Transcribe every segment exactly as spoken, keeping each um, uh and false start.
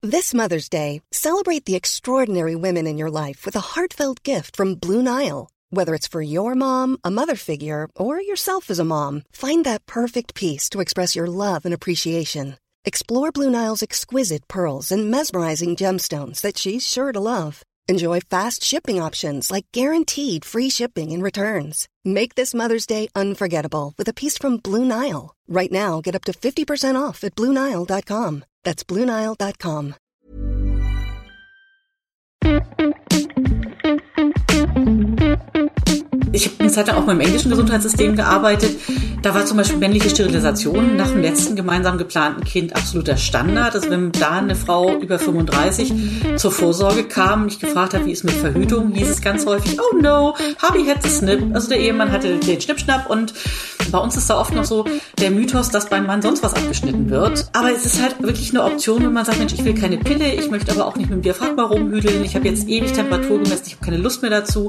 This Mother's Day, celebrate the extraordinary women in your life with a heartfelt gift from Blue Nile. Whether it's for your mom, a mother figure, or yourself as a mom, find that perfect piece to express your love and appreciation. Explore Blue Nile's exquisite pearls and mesmerizing gemstones that she's sure to love. Enjoy fast shipping options like guaranteed free shipping and returns. Make this Mother's Day unforgettable with a piece from Blue Nile. Right now, get up to fifty percent off at blue nile dot com. That's blue nile dot com. Ich habe eine Zeit lang auch mal im englischen Gesundheitssystem gearbeitet. Da war zum Beispiel männliche Sterilisation nach dem letzten gemeinsam geplanten Kind absoluter Standard. Also wenn da eine Frau über fünfunddreißig zur Vorsorge kam und ich gefragt habe, wie ist mit Verhütung, hieß es ganz häufig, oh no, hubby had the snip. Also der Ehemann hatte den Schnippschnapp und bei uns ist da oft noch so der Mythos, dass beim Mann sonst was abgeschnitten wird. Aber es ist halt wirklich eine Option, wenn man sagt, Mensch, ich will keine Pille, ich möchte aber auch nicht mit dem Diaphragma rumhüdeln, ich habe jetzt ewig Temperatur gemessen, ich habe keine Lust mehr dazu.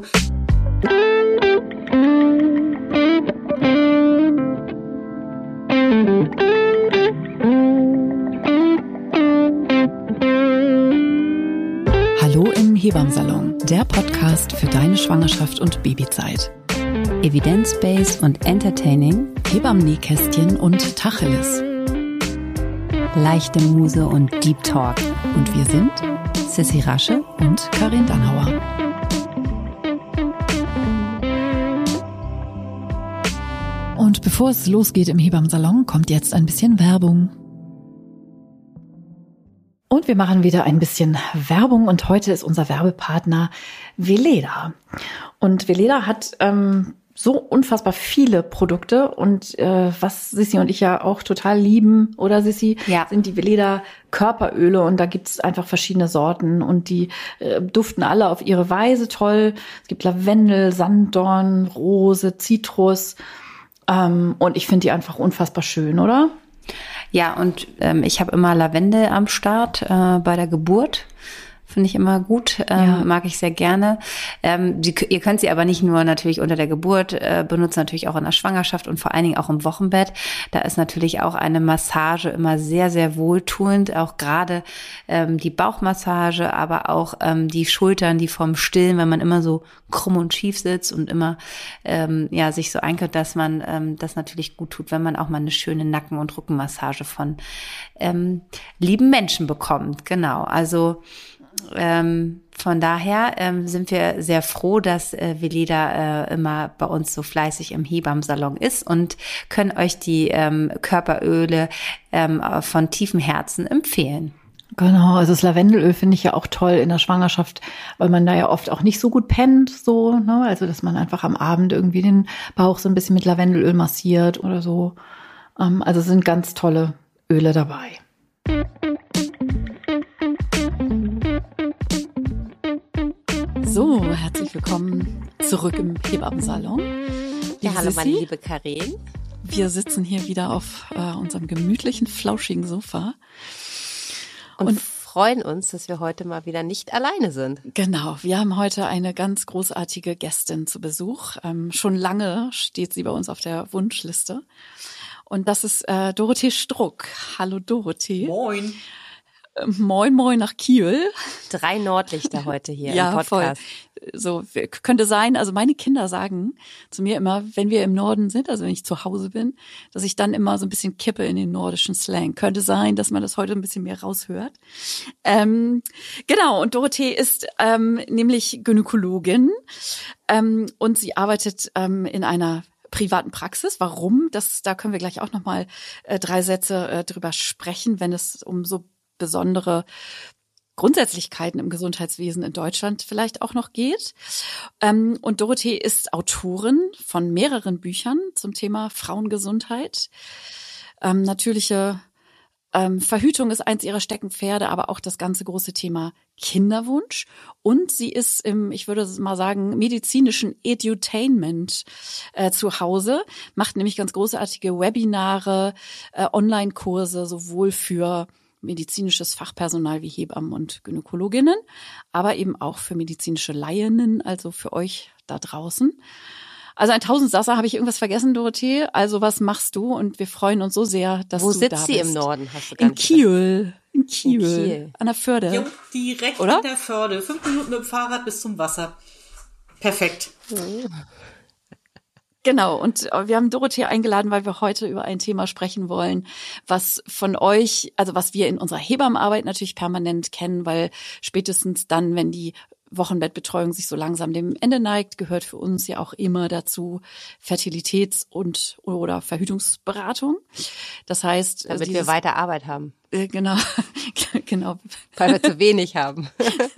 Hallo im Hebammsalon, der Podcast für deine Schwangerschaft und Babyzeit. Evidence-based und entertaining, Hebammen-Nähkästchen und Tacheles. Leichte Muse und Deep Talk. Und wir sind Sissi Rasche und Karin Dannhauer. Und bevor es losgeht im Hebammsalon, kommt jetzt ein bisschen Werbung. Und wir machen wieder ein bisschen Werbung und heute ist unser Werbepartner Weleda. Und Weleda hat ähm, so unfassbar viele Produkte und äh, was Sissi und ich ja auch total lieben, oder Sissi, ja, sind die Weleda Körperöle und da gibt's einfach verschiedene Sorten und die äh, duften alle auf ihre Weise toll. Es gibt Lavendel, Sanddorn, Rose, Zitrus ähm, und ich finde die einfach unfassbar schön, oder? Ja, und ähm, ich habe immer Lavendel am Start äh, bei der Geburt. Finde ich immer gut, ähm, ja. Mag ich sehr gerne. Ähm, die, ihr könnt sie aber nicht nur natürlich unter der Geburt äh, benutzen, natürlich auch in der Schwangerschaft und vor allen Dingen auch im Wochenbett. Da ist natürlich auch eine Massage immer sehr, sehr wohltuend. Auch gerade ähm, die Bauchmassage, aber auch ähm, die Schultern, die vom Stillen, wenn man immer so krumm und schief sitzt und immer ähm, ja sich so einkert, dass man ähm, das natürlich gut tut, wenn man auch mal eine schöne Nacken- und Rückenmassage von ähm, lieben Menschen bekommt. Genau, also Ähm, von daher ähm, sind wir sehr froh, dass äh, Weleda äh, immer bei uns so fleißig im Hebammsalon ist und können euch die ähm, Körperöle ähm, von tiefem Herzen empfehlen. Genau, also das Lavendelöl finde ich ja auch toll in der Schwangerschaft, weil man da ja oft auch nicht so gut pennt, so, ne? Also dass man einfach am Abend irgendwie den Bauch so ein bisschen mit Lavendelöl massiert oder so. Ähm, also es sind ganz tolle Öle dabei. So, herzlich willkommen zurück im Hebammsalon. Ja, hallo meine liebe Karin. Wir sitzen hier wieder auf äh, unserem gemütlichen, flauschigen Sofa. Und, und freuen uns, dass wir heute mal wieder nicht alleine sind. Genau, wir haben heute eine ganz großartige Gästin zu Besuch. Ähm, schon lange steht sie bei uns auf der Wunschliste. Und das ist äh, Dorothee Struck. Hallo Dorothee. Moin. Moin, moin nach Kiel. Drei Nordlichter heute hier ja, im Podcast. Voll. So, könnte sein, also meine Kinder sagen zu mir immer, wenn wir im Norden sind, also wenn ich zu Hause bin, dass ich dann immer so ein bisschen kippe in den nordischen Slang. Könnte sein, dass man das heute ein bisschen mehr raushört. Ähm, genau, und Dorothee ist ähm, nämlich Gynäkologin ähm, und sie arbeitet ähm, in einer privaten Praxis. Warum? Das, da können wir gleich auch nochmal äh, drei Sätze äh, drüber sprechen, wenn es um so besondere Grundsätzlichkeiten im Gesundheitswesen in Deutschland vielleicht auch noch geht. Ähm, und Dorothee ist Autorin von mehreren Büchern zum Thema Frauengesundheit. Ähm, natürliche ähm, Verhütung ist eins ihrer Steckenpferde, aber auch das ganze große Thema Kinderwunsch. Und sie ist im, ich würde mal sagen, medizinischen Edutainment äh, zu Hause, macht nämlich ganz großartige Webinare, äh, Online-Kurse, sowohl für medizinisches Fachpersonal wie Hebammen und Gynäkologinnen, aber eben auch für medizinische Laieninnen, also für euch da draußen. Also ein Tausendsasser, habe ich irgendwas vergessen, Dorothee? Also was machst du? Und wir freuen uns so sehr, dass Wo du da bist. Wo sitzt sie im Norden? Hast du gar in nicht Kiel. gesagt. in Kiel, in Kiel. an der Förde. Jo, direkt Oder? an der Förde. Fünf Minuten mit dem Fahrrad bis zum Wasser. Perfekt. Genau, und wir haben Dorothee eingeladen, weil wir heute über ein Thema sprechen wollen, was von euch, also was wir in unserer Hebammenarbeit natürlich permanent kennen, weil spätestens dann, wenn die Wochenbettbetreuung sich so langsam dem Ende neigt, gehört für uns ja auch immer dazu Fertilitäts- und oder Verhütungsberatung. Das heißt, damit dieses, wir weiter Arbeit haben. Äh, genau, genau. Weil wir zu wenig haben.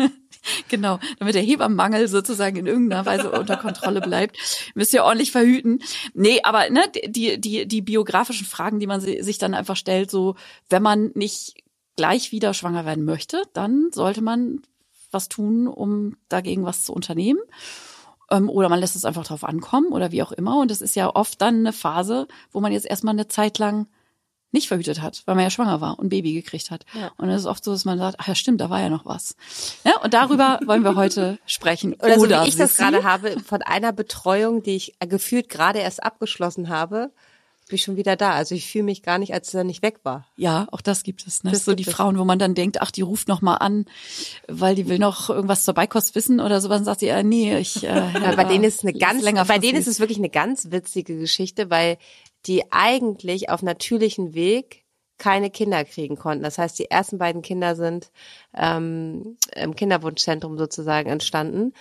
Genau, damit der Hebammenmangel sozusagen in irgendeiner Weise unter Kontrolle bleibt, müsst ihr ordentlich verhüten. Nee, aber ne, die die die biografischen Fragen, die man sich dann einfach stellt, so wenn man nicht gleich wieder schwanger werden möchte, dann sollte man was tun, um dagegen was zu unternehmen. Ähm, oder man lässt es einfach drauf ankommen oder wie auch immer. Und das ist ja oft dann eine Phase, wo man jetzt erstmal eine Zeit lang nicht verhütet hat, weil man ja schwanger war und ein Baby gekriegt hat. Ja. Und es ist oft so, dass man sagt, ach ja stimmt, da war ja noch was. Ja, und darüber wollen wir heute sprechen. Oder, Oder so wie ich das Sissi? gerade habe, von einer Betreuung, die ich gefühlt gerade erst abgeschlossen habe, bin ich schon wieder da. Also ich fühle mich gar nicht, als er nicht weg war. Ja, auch das gibt es. Ne? Das so gibt die es. Frauen, wo man dann denkt, ach, die ruft noch mal an, weil die will noch irgendwas zur Beikost wissen oder sowas. Dann sagt sie, ja, nee, ich. Äh, Aber bei denen ist eine ganz, länger bei denen ist es wirklich eine ganz witzige Geschichte, weil die eigentlich auf natürlichen Weg keine Kinder kriegen konnten. Das heißt, die ersten beiden Kinder sind ähm, im Kinderwunschzentrum sozusagen entstanden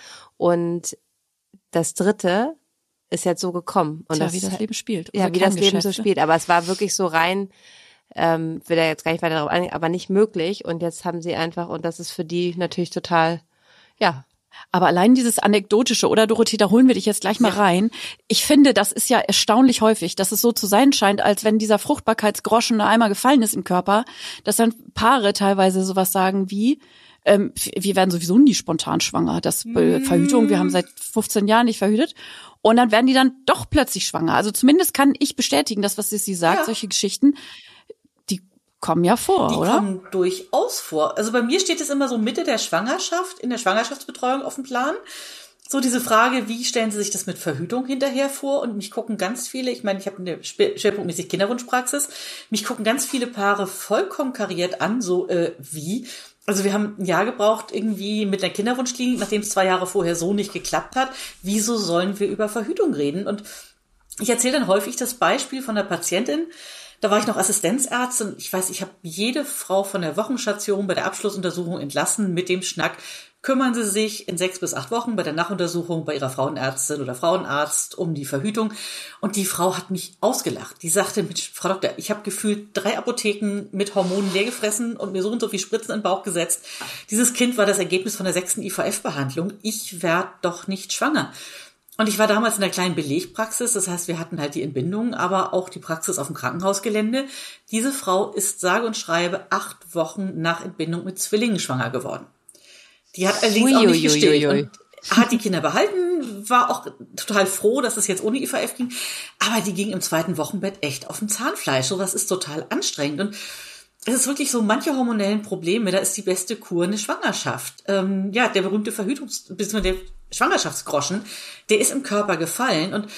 und das dritte ist jetzt so gekommen. Und Tja, das, wie das Leben spielt. Ja, Unser wie das Leben so Kerngeschäft, ne? spielt. Aber es war wirklich so rein, ähm, will da jetzt gar nicht weiter darauf eingehen, aber nicht möglich. Und jetzt haben sie einfach, und das ist für die natürlich total, ja. Aber allein dieses Anekdotische, oder Dorothee, da holen wir dich jetzt gleich mal rein. Ich finde, das ist ja erstaunlich häufig, dass es so zu sein scheint, als wenn dieser Fruchtbarkeitsgroschen einmal gefallen ist im Körper, dass dann Paare teilweise sowas sagen wie, ähm, wir werden sowieso nie spontan schwanger. Das äh, Verhütung, wir haben seit fünfzehn Jahren nicht verhütet. Und dann werden die dann doch plötzlich schwanger. Also zumindest kann ich bestätigen, das, was sie sagt, Ja. solche Geschichten, die kommen ja vor, Die oder? kommen durchaus vor. Also bei mir steht es immer so Mitte der Schwangerschaft, in der Schwangerschaftsbetreuung auf dem Plan. So diese Frage, wie stellen Sie sich das mit Verhütung hinterher vor? Und mich gucken ganz viele, ich meine, ich habe eine schwerpunktmäßig Kinderwunschpraxis, mich gucken ganz viele Paare vollkommen kariert an, so äh, wie? Also wir haben ein Jahr gebraucht irgendwie mit der Kinderwunschklinik, nachdem es zwei Jahre vorher so nicht geklappt hat. Wieso sollen wir über Verhütung reden? Und ich erzähle dann häufig das Beispiel von einer Patientin. Da war ich noch Assistenzärztin. Ich weiß, ich habe jede Frau von der Wochenstation bei der Abschlussuntersuchung entlassen mit dem Schnack. Kümmern Sie sich in sechs bis acht Wochen bei der Nachuntersuchung bei Ihrer Frauenärztin oder Frauenarzt um die Verhütung. Und die Frau hat mich ausgelacht. Die sagte, Frau Doktor, ich habe gefühlt drei Apotheken mit Hormonen leer gefressen und mir so und so viel Spritzen in den Bauch gesetzt. Dieses Kind war das Ergebnis von der sechsten I V F-Behandlung. Ich werde doch nicht schwanger. Und ich war damals in der kleinen Belegpraxis, das heißt, wir hatten halt die Entbindung, aber auch die Praxis auf dem Krankenhausgelände. Diese Frau ist sage und schreibe acht Wochen nach Entbindung mit Zwillingen schwanger geworden. Die hat allerdings auch nicht gestillt und hat die Kinder behalten, war auch total froh, dass es jetzt ohne I V F ging, aber die ging im zweiten Wochenbett echt auf dem Zahnfleisch. Sowas ist total anstrengend und es ist wirklich so, manche hormonellen Probleme, da ist die beste Kur eine Schwangerschaft. Ähm, ja, der berühmte Verhütungs-, bzw. der Schwangerschaftsgroschen, der ist im Körper gefallen und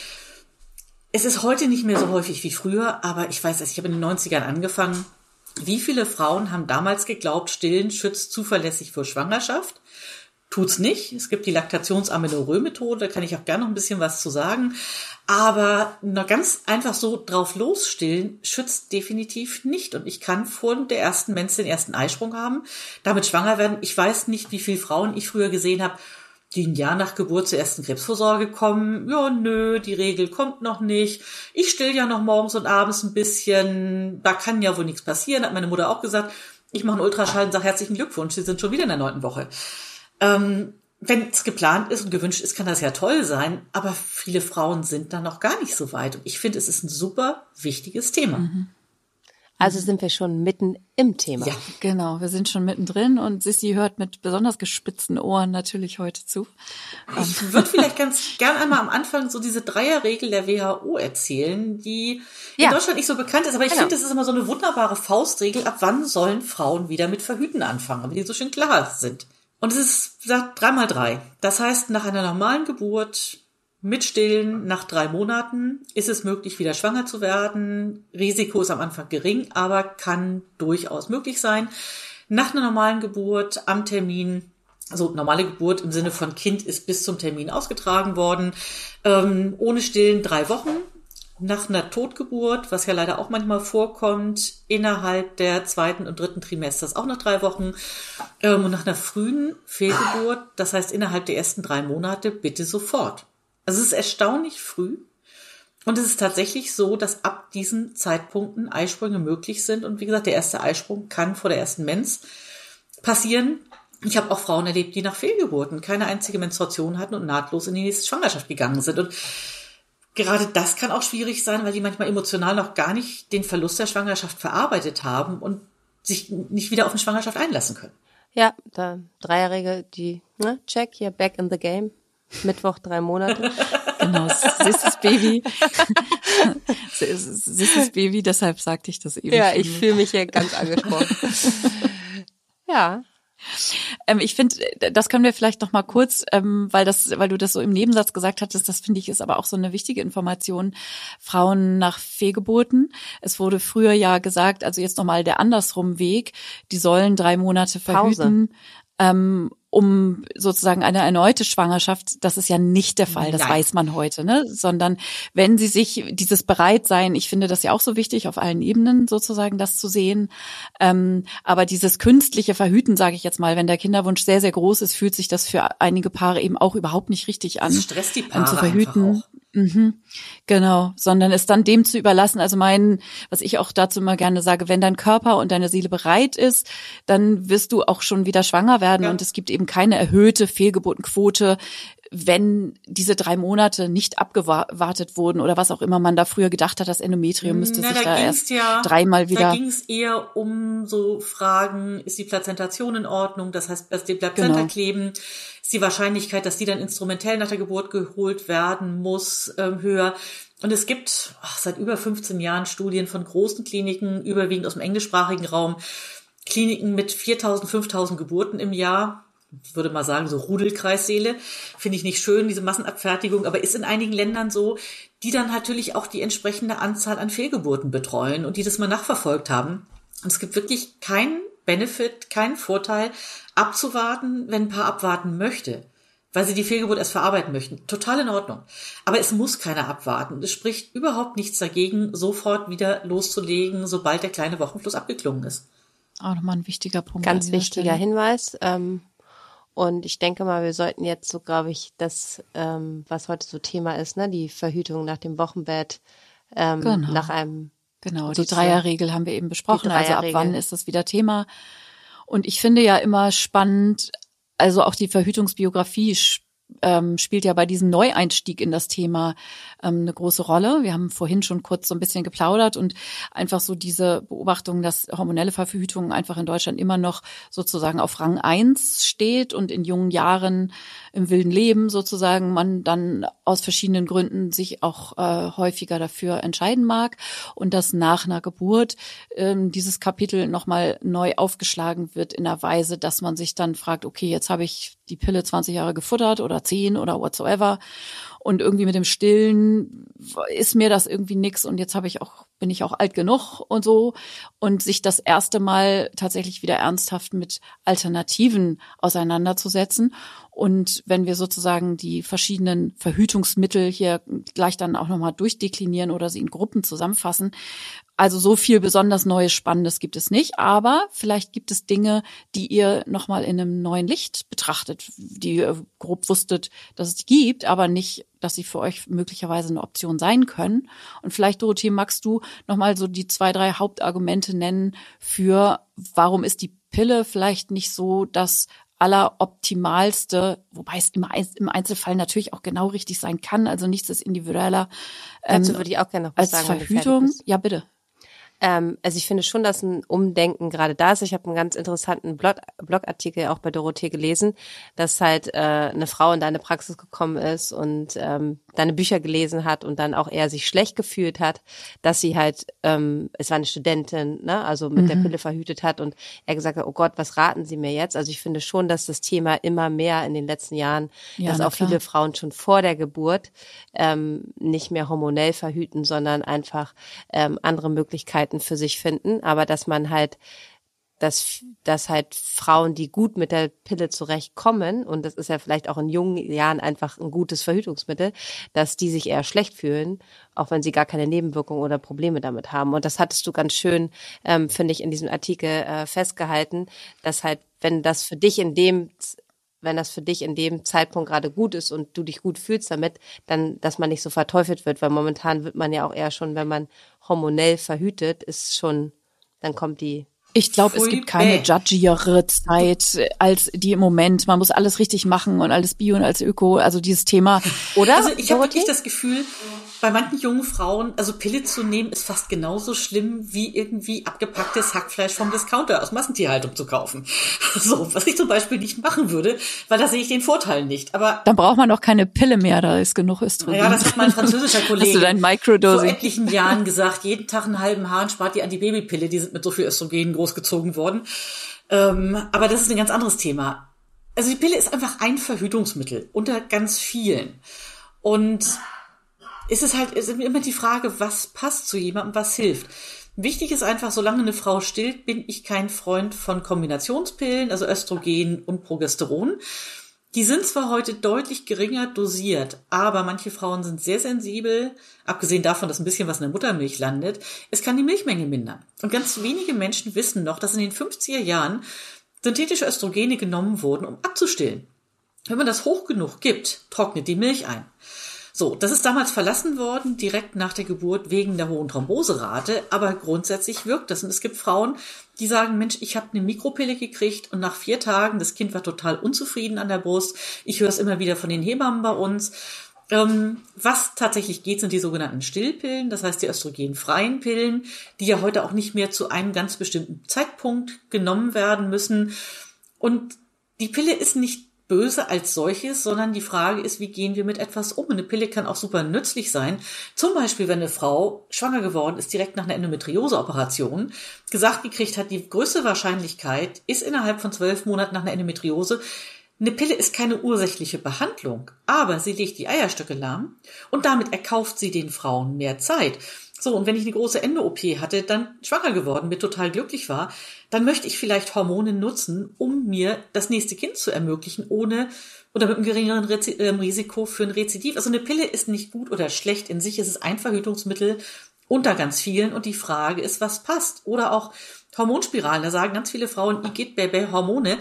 es ist heute nicht mehr so häufig wie früher, aber ich weiß, ich habe in den neunzigern angefangen. Wie viele Frauen haben damals geglaubt, Stillen schützt zuverlässig vor Schwangerschaft? Tut's nicht. Es gibt die Laktations-Amenorrhoe-Methode, da kann ich auch gerne noch ein bisschen was zu sagen. Aber noch ganz einfach so drauf losstillen schützt definitiv nicht. Und ich kann vor der ersten Menz den ersten Eisprung haben, damit schwanger werden. Ich weiß nicht, wie viele Frauen ich früher gesehen habe, die ein Jahr nach Geburt zur ersten Krebsvorsorge kommen. Ja, nö, die Regel kommt noch nicht. Ich still ja noch morgens und abends ein bisschen. Da kann ja wohl nichts passieren, hat meine Mutter auch gesagt. Ich mache einen Ultraschall und sage herzlichen Glückwunsch, Sie sind schon wieder in der neunten Woche. Ähm, wenn es geplant ist und gewünscht ist, kann das ja toll sein. Aber viele Frauen sind da noch gar nicht so weit. Und ich finde, es ist ein super wichtiges Thema. Mhm. Also sind wir schon mitten im Thema. Ja, Genau, wir sind schon mittendrin und Sissi hört mit besonders gespitzten Ohren natürlich heute zu. ich würde vielleicht ganz gern einmal am Anfang so diese Dreierregel der W H O erzählen, die Ja. in Deutschland nicht so bekannt ist. Aber ich Genau. finde, das ist immer so eine wunderbare Faustregel. Ab wann sollen Frauen wieder mit Verhüten anfangen, wenn die so schön klar sind? Und es ist, sagt, drei mal drei. Das heißt, nach einer normalen Geburt mit Stillen nach drei Monaten ist es möglich, wieder schwanger zu werden. Risiko ist am Anfang gering, aber kann durchaus möglich sein. Nach einer normalen Geburt am Termin, also normale Geburt im Sinne von Kind ist bis zum Termin ausgetragen worden, ähm, ohne Stillen drei Wochen. Nach einer Totgeburt, was ja leider auch manchmal vorkommt, innerhalb der zweiten und dritten Trimesters auch noch drei Wochen. Ähm, und nach einer frühen Fehlgeburt, das heißt innerhalb der ersten drei Monate, bitte sofort. Also es ist erstaunlich früh. Und es ist tatsächlich so, dass ab diesen Zeitpunkten Eisprünge möglich sind. Und wie gesagt, der erste Eisprung kann vor der ersten Mens passieren. Ich habe auch Frauen erlebt, die nach Fehlgeburten keine einzige Menstruation hatten und nahtlos in die nächste Schwangerschaft gegangen sind. Und gerade das kann auch schwierig sein, weil die manchmal emotional noch gar nicht den Verlust der Schwangerschaft verarbeitet haben und sich nicht wieder auf eine Schwangerschaft einlassen können. Ja, da Dreijährige, die, ne, check, hier, back in the game. Mittwoch, drei Monate. Genau, süßes Baby. Süßes Baby, deshalb sagte ich das eben. Ja, ich fühle mich hier ganz angesprochen. Ja. Ähm, ich finde, das können wir vielleicht noch mal kurz, ähm, weil das, weil du das so im Nebensatz gesagt hattest, das finde ich ist aber auch so eine wichtige Information. Frauen nach Fehlgeburten. Es wurde früher ja gesagt, also jetzt nochmal der andersrum Weg, die sollen drei Monate verhüten, ähm, um sozusagen eine erneute Schwangerschaft. Das ist ja nicht der Fall, das Nein. weiß man heute, ne? Sondern wenn sie sich dieses Bereitsein, ich finde das ja auch so wichtig, auf allen Ebenen sozusagen das zu sehen, ähm, aber dieses künstliche Verhüten, sage ich jetzt mal, wenn der Kinderwunsch sehr, sehr groß ist, fühlt sich das für einige Paare eben auch überhaupt nicht richtig an. Das stresst die Paare ähm, zu verhüten. Einfach auch. Mhm, genau, sondern es dann dem zu überlassen. Also mein, was ich auch dazu immer gerne sage, wenn dein Körper und deine Seele bereit ist, dann wirst du auch schon wieder schwanger werden ja. und es gibt eben keine erhöhte Fehlgeburtenquote, wenn diese drei Monate nicht abgewartet wurden oder was auch immer man da früher gedacht hat, das Endometrium müsste Na, sich da da erst ja, dreimal wieder... Da ging es eher um so Fragen, ist die Plazentation in Ordnung, das heißt, dass die Plazenta genau. kleben, ist die Wahrscheinlichkeit, dass die dann instrumentell nach der Geburt geholt werden muss, ähm, höher. Und es gibt ach, seit über fünfzehn Jahren Studien von großen Kliniken, überwiegend aus dem englischsprachigen Raum, Kliniken mit viertausend, fünftausend Geburten im Jahr. Ich würde mal sagen, so Rudelkreissäle, finde ich nicht schön, diese Massenabfertigung, aber ist in einigen Ländern so, die dann natürlich auch die entsprechende Anzahl an Fehlgeburten betreuen und die das mal nachverfolgt haben. Und es gibt wirklich keinen Benefit, keinen Vorteil, abzuwarten, wenn ein Paar abwarten möchte, weil sie die Fehlgeburt erst verarbeiten möchten. Total in Ordnung. Aber es muss keiner abwarten. Es spricht überhaupt nichts dagegen, sofort wieder loszulegen, sobald der kleine Wochenfluss abgeklungen ist. Auch nochmal ein wichtiger Punkt. Ganz wichtiger Hinweis. Ähm Und ich denke mal, wir sollten jetzt so, glaube ich, das, ähm, was heute so Thema ist, ne, die Verhütung nach dem Wochenbett, ähm, genau. nach einem. Genau, die Dreierregel haben wir eben besprochen. Also ab wann ist das wieder Thema? Und ich finde ja immer spannend, also auch die Verhütungsbiografie ähm, spielt ja bei diesem Neueinstieg in das Thema ähm, eine große Rolle. Wir haben vorhin schon kurz so ein bisschen geplaudert und einfach so diese Beobachtung, dass hormonelle Verhütung einfach in Deutschland immer noch sozusagen auf Rang eins steht und in jungen Jahren im wilden Leben sozusagen man dann aus verschiedenen Gründen sich auch äh, häufiger dafür entscheiden mag und dass nach einer Geburt ähm, dieses Kapitel nochmal neu aufgeschlagen wird in der Weise, dass man sich dann fragt, okay, jetzt habe ich die Pille zwanzig Jahre gefuttert oder zehn oder whatsoever und irgendwie mit dem Stillen ist mir das irgendwie nix und jetzt habe ich auch bin ich auch alt genug und so und sich das erste Mal tatsächlich wieder ernsthaft mit Alternativen auseinanderzusetzen. Und wenn wir sozusagen die verschiedenen Verhütungsmittel hier gleich dann auch nochmal durchdeklinieren oder sie in Gruppen zusammenfassen, also so viel besonders Neues, Spannendes gibt es nicht, aber vielleicht gibt es Dinge, die ihr nochmal in einem neuen Licht betrachtet, die ihr grob wusstet, dass es die gibt, aber nicht, dass sie für euch möglicherweise eine Option sein können. Und vielleicht, Dorothee, magst du nochmal so die zwei, drei Hauptargumente nennen für, warum ist die Pille vielleicht nicht so das alleroptimalste, wobei es im, im Einzelfall natürlich auch genau richtig sein kann, also nichts ist individueller. Ähm, Dazu würde ich auch gerne noch was als sagen. Verhütung. Ja, bitte. Ähm, also ich finde schon, dass ein Umdenken gerade da ist. Ich habe einen ganz interessanten Blog, Blogartikel auch bei Dorothee gelesen, dass halt äh, eine Frau in deine Praxis gekommen ist und ähm, deine Bücher gelesen hat und dann auch eher sich schlecht gefühlt hat, dass sie halt, ähm, es war eine Studentin, ne, also mit mhm. der Pille verhütet hat und er gesagt hat, oh Gott, was raten Sie mir jetzt? Also ich finde schon, dass das Thema immer mehr in den letzten Jahren, ja, dass auch klar. viele Frauen schon vor der Geburt ähm, nicht mehr hormonell verhüten, sondern einfach ähm, andere Möglichkeiten für sich finden, aber dass man halt dass, dass halt Frauen, die gut mit der Pille zurechtkommen, und das ist ja vielleicht auch in jungen Jahren einfach ein gutes Verhütungsmittel, dass die sich eher schlecht fühlen, auch wenn sie gar keine Nebenwirkungen oder Probleme damit haben. Und das hattest du ganz schön, ähm, finde ich, in diesem Artikel äh, festgehalten, dass halt, wenn das für dich in dem wenn das für dich in dem Zeitpunkt gerade gut ist und du dich gut fühlst damit, dann, dass man nicht so verteufelt wird, weil momentan wird man ja auch eher schon, wenn man hormonell verhütet, ist schon, dann kommt die. Ich glaube, es gibt keine judgiere Zeit als die im Moment. Man muss alles richtig machen und alles Bio und alles Öko, also dieses Thema. Oder? Also ich habe wirklich das Gefühl, bei manchen jungen Frauen, also Pille zu nehmen, ist fast genauso schlimm, wie irgendwie abgepacktes Hackfleisch vom Discounter aus Massentierhaltung zu kaufen. So, was ich zum Beispiel nicht machen würde, weil da sehe ich den Vorteil nicht. Aber dann braucht man auch keine Pille mehr, da ist genug Östrogen. Ja, das hat mein französischer Kollege Hast du dein Microdosing? vor etlichen Jahren gesagt, jeden Tag einen halben Hahn spart die Antibabypille, die sind mit so viel Östrogen großgezogen worden. Ähm, aber das ist ein ganz anderes Thema. Also die Pille ist einfach ein Verhütungsmittel unter ganz vielen. Und es ist halt, es ist immer die Frage, was passt zu jemandem, was hilft. Wichtig ist einfach, solange eine Frau stillt, bin ich kein Freund von Kombinationspillen, also Östrogen und Progesteron. Die sind zwar heute deutlich geringer dosiert, aber manche Frauen sind sehr sensibel, abgesehen davon, dass ein bisschen was in der Muttermilch landet. Es kann die Milchmenge mindern. Und ganz wenige Menschen wissen noch, dass in den fünfziger Jahren synthetische Östrogene genommen wurden, um abzustillen. Wenn man das hoch genug gibt, trocknet die Milch ein. So, das ist damals verlassen worden, direkt nach der Geburt wegen der hohen Thromboserate, aber grundsätzlich wirkt das. Und es gibt Frauen, die sagen, Mensch, ich habe eine Mikropille gekriegt und nach vier Tagen, das Kind war total unzufrieden an der Brust. Ich höre es immer wieder von den Hebammen bei uns. Ähm, was tatsächlich geht, sind die sogenannten Stillpillen, das heißt die östrogenfreien Pillen, die ja heute auch nicht mehr zu einem ganz bestimmten Zeitpunkt genommen werden müssen. Und die Pille ist nicht böse als solches, sondern die Frage ist, wie gehen wir mit etwas um? Eine Pille kann auch super nützlich sein. Zum Beispiel, wenn eine Frau schwanger geworden ist, direkt nach einer Endometriose-Operation, gesagt gekriegt hat, die größte Wahrscheinlichkeit ist innerhalb von zwölf Monaten nach einer Endometriose. Eine Pille ist keine ursächliche Behandlung, aber sie legt die Eierstöcke lahm und damit erkauft sie den Frauen mehr Zeit. So, und wenn ich eine große Endo-O P hatte, dann schwanger geworden, mir total glücklich war, dann möchte ich vielleicht Hormone nutzen, um mir das nächste Kind zu ermöglichen, ohne oder mit einem geringeren Rezi- äh, Risiko für ein Rezidiv. Also eine Pille ist nicht gut oder schlecht in sich, es ist ein Verhütungsmittel unter ganz vielen und die Frage ist, was passt. Oder auch Hormonspiralen, da sagen ganz viele Frauen, ihr geht Baby Hormone,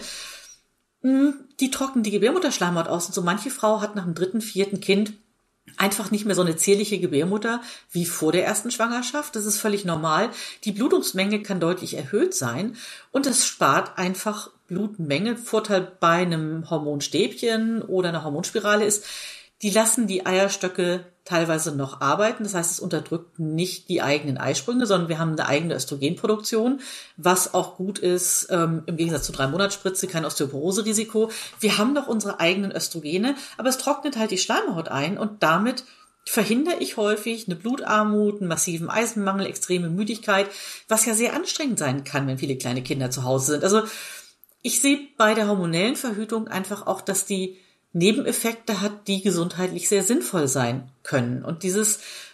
die trocknen die Gebärmutterschleimhaut aus und so manche Frau hat nach dem dritten, vierten Kind einfach nicht mehr so eine zierliche Gebärmutter wie vor der ersten Schwangerschaft. Das ist völlig normal. Die Blutungsmenge kann deutlich erhöht sein und es spart einfach Blutmenge. Vorteil bei einem Hormonstäbchen oder einer Hormonspirale ist, die lassen die Eierstöcke teilweise noch arbeiten. Das heißt, es unterdrückt nicht die eigenen Eisprünge, sondern wir haben eine eigene Östrogenproduktion, was auch gut ist, ähm, im Gegensatz zur Drei-Monats-Spritze, kein Osteoporose-Risiko. Wir haben noch unsere eigenen Östrogene, aber es trocknet halt die Schleimhaut ein und damit verhindere ich häufig eine Blutarmut, einen massiven Eisenmangel, extreme Müdigkeit, was ja sehr anstrengend sein kann, wenn viele kleine Kinder zu Hause sind. Also ich sehe bei der hormonellen Verhütung einfach auch, dass die Nebeneffekte hat, die gesundheitlich sehr sinnvoll sein können. Und dieses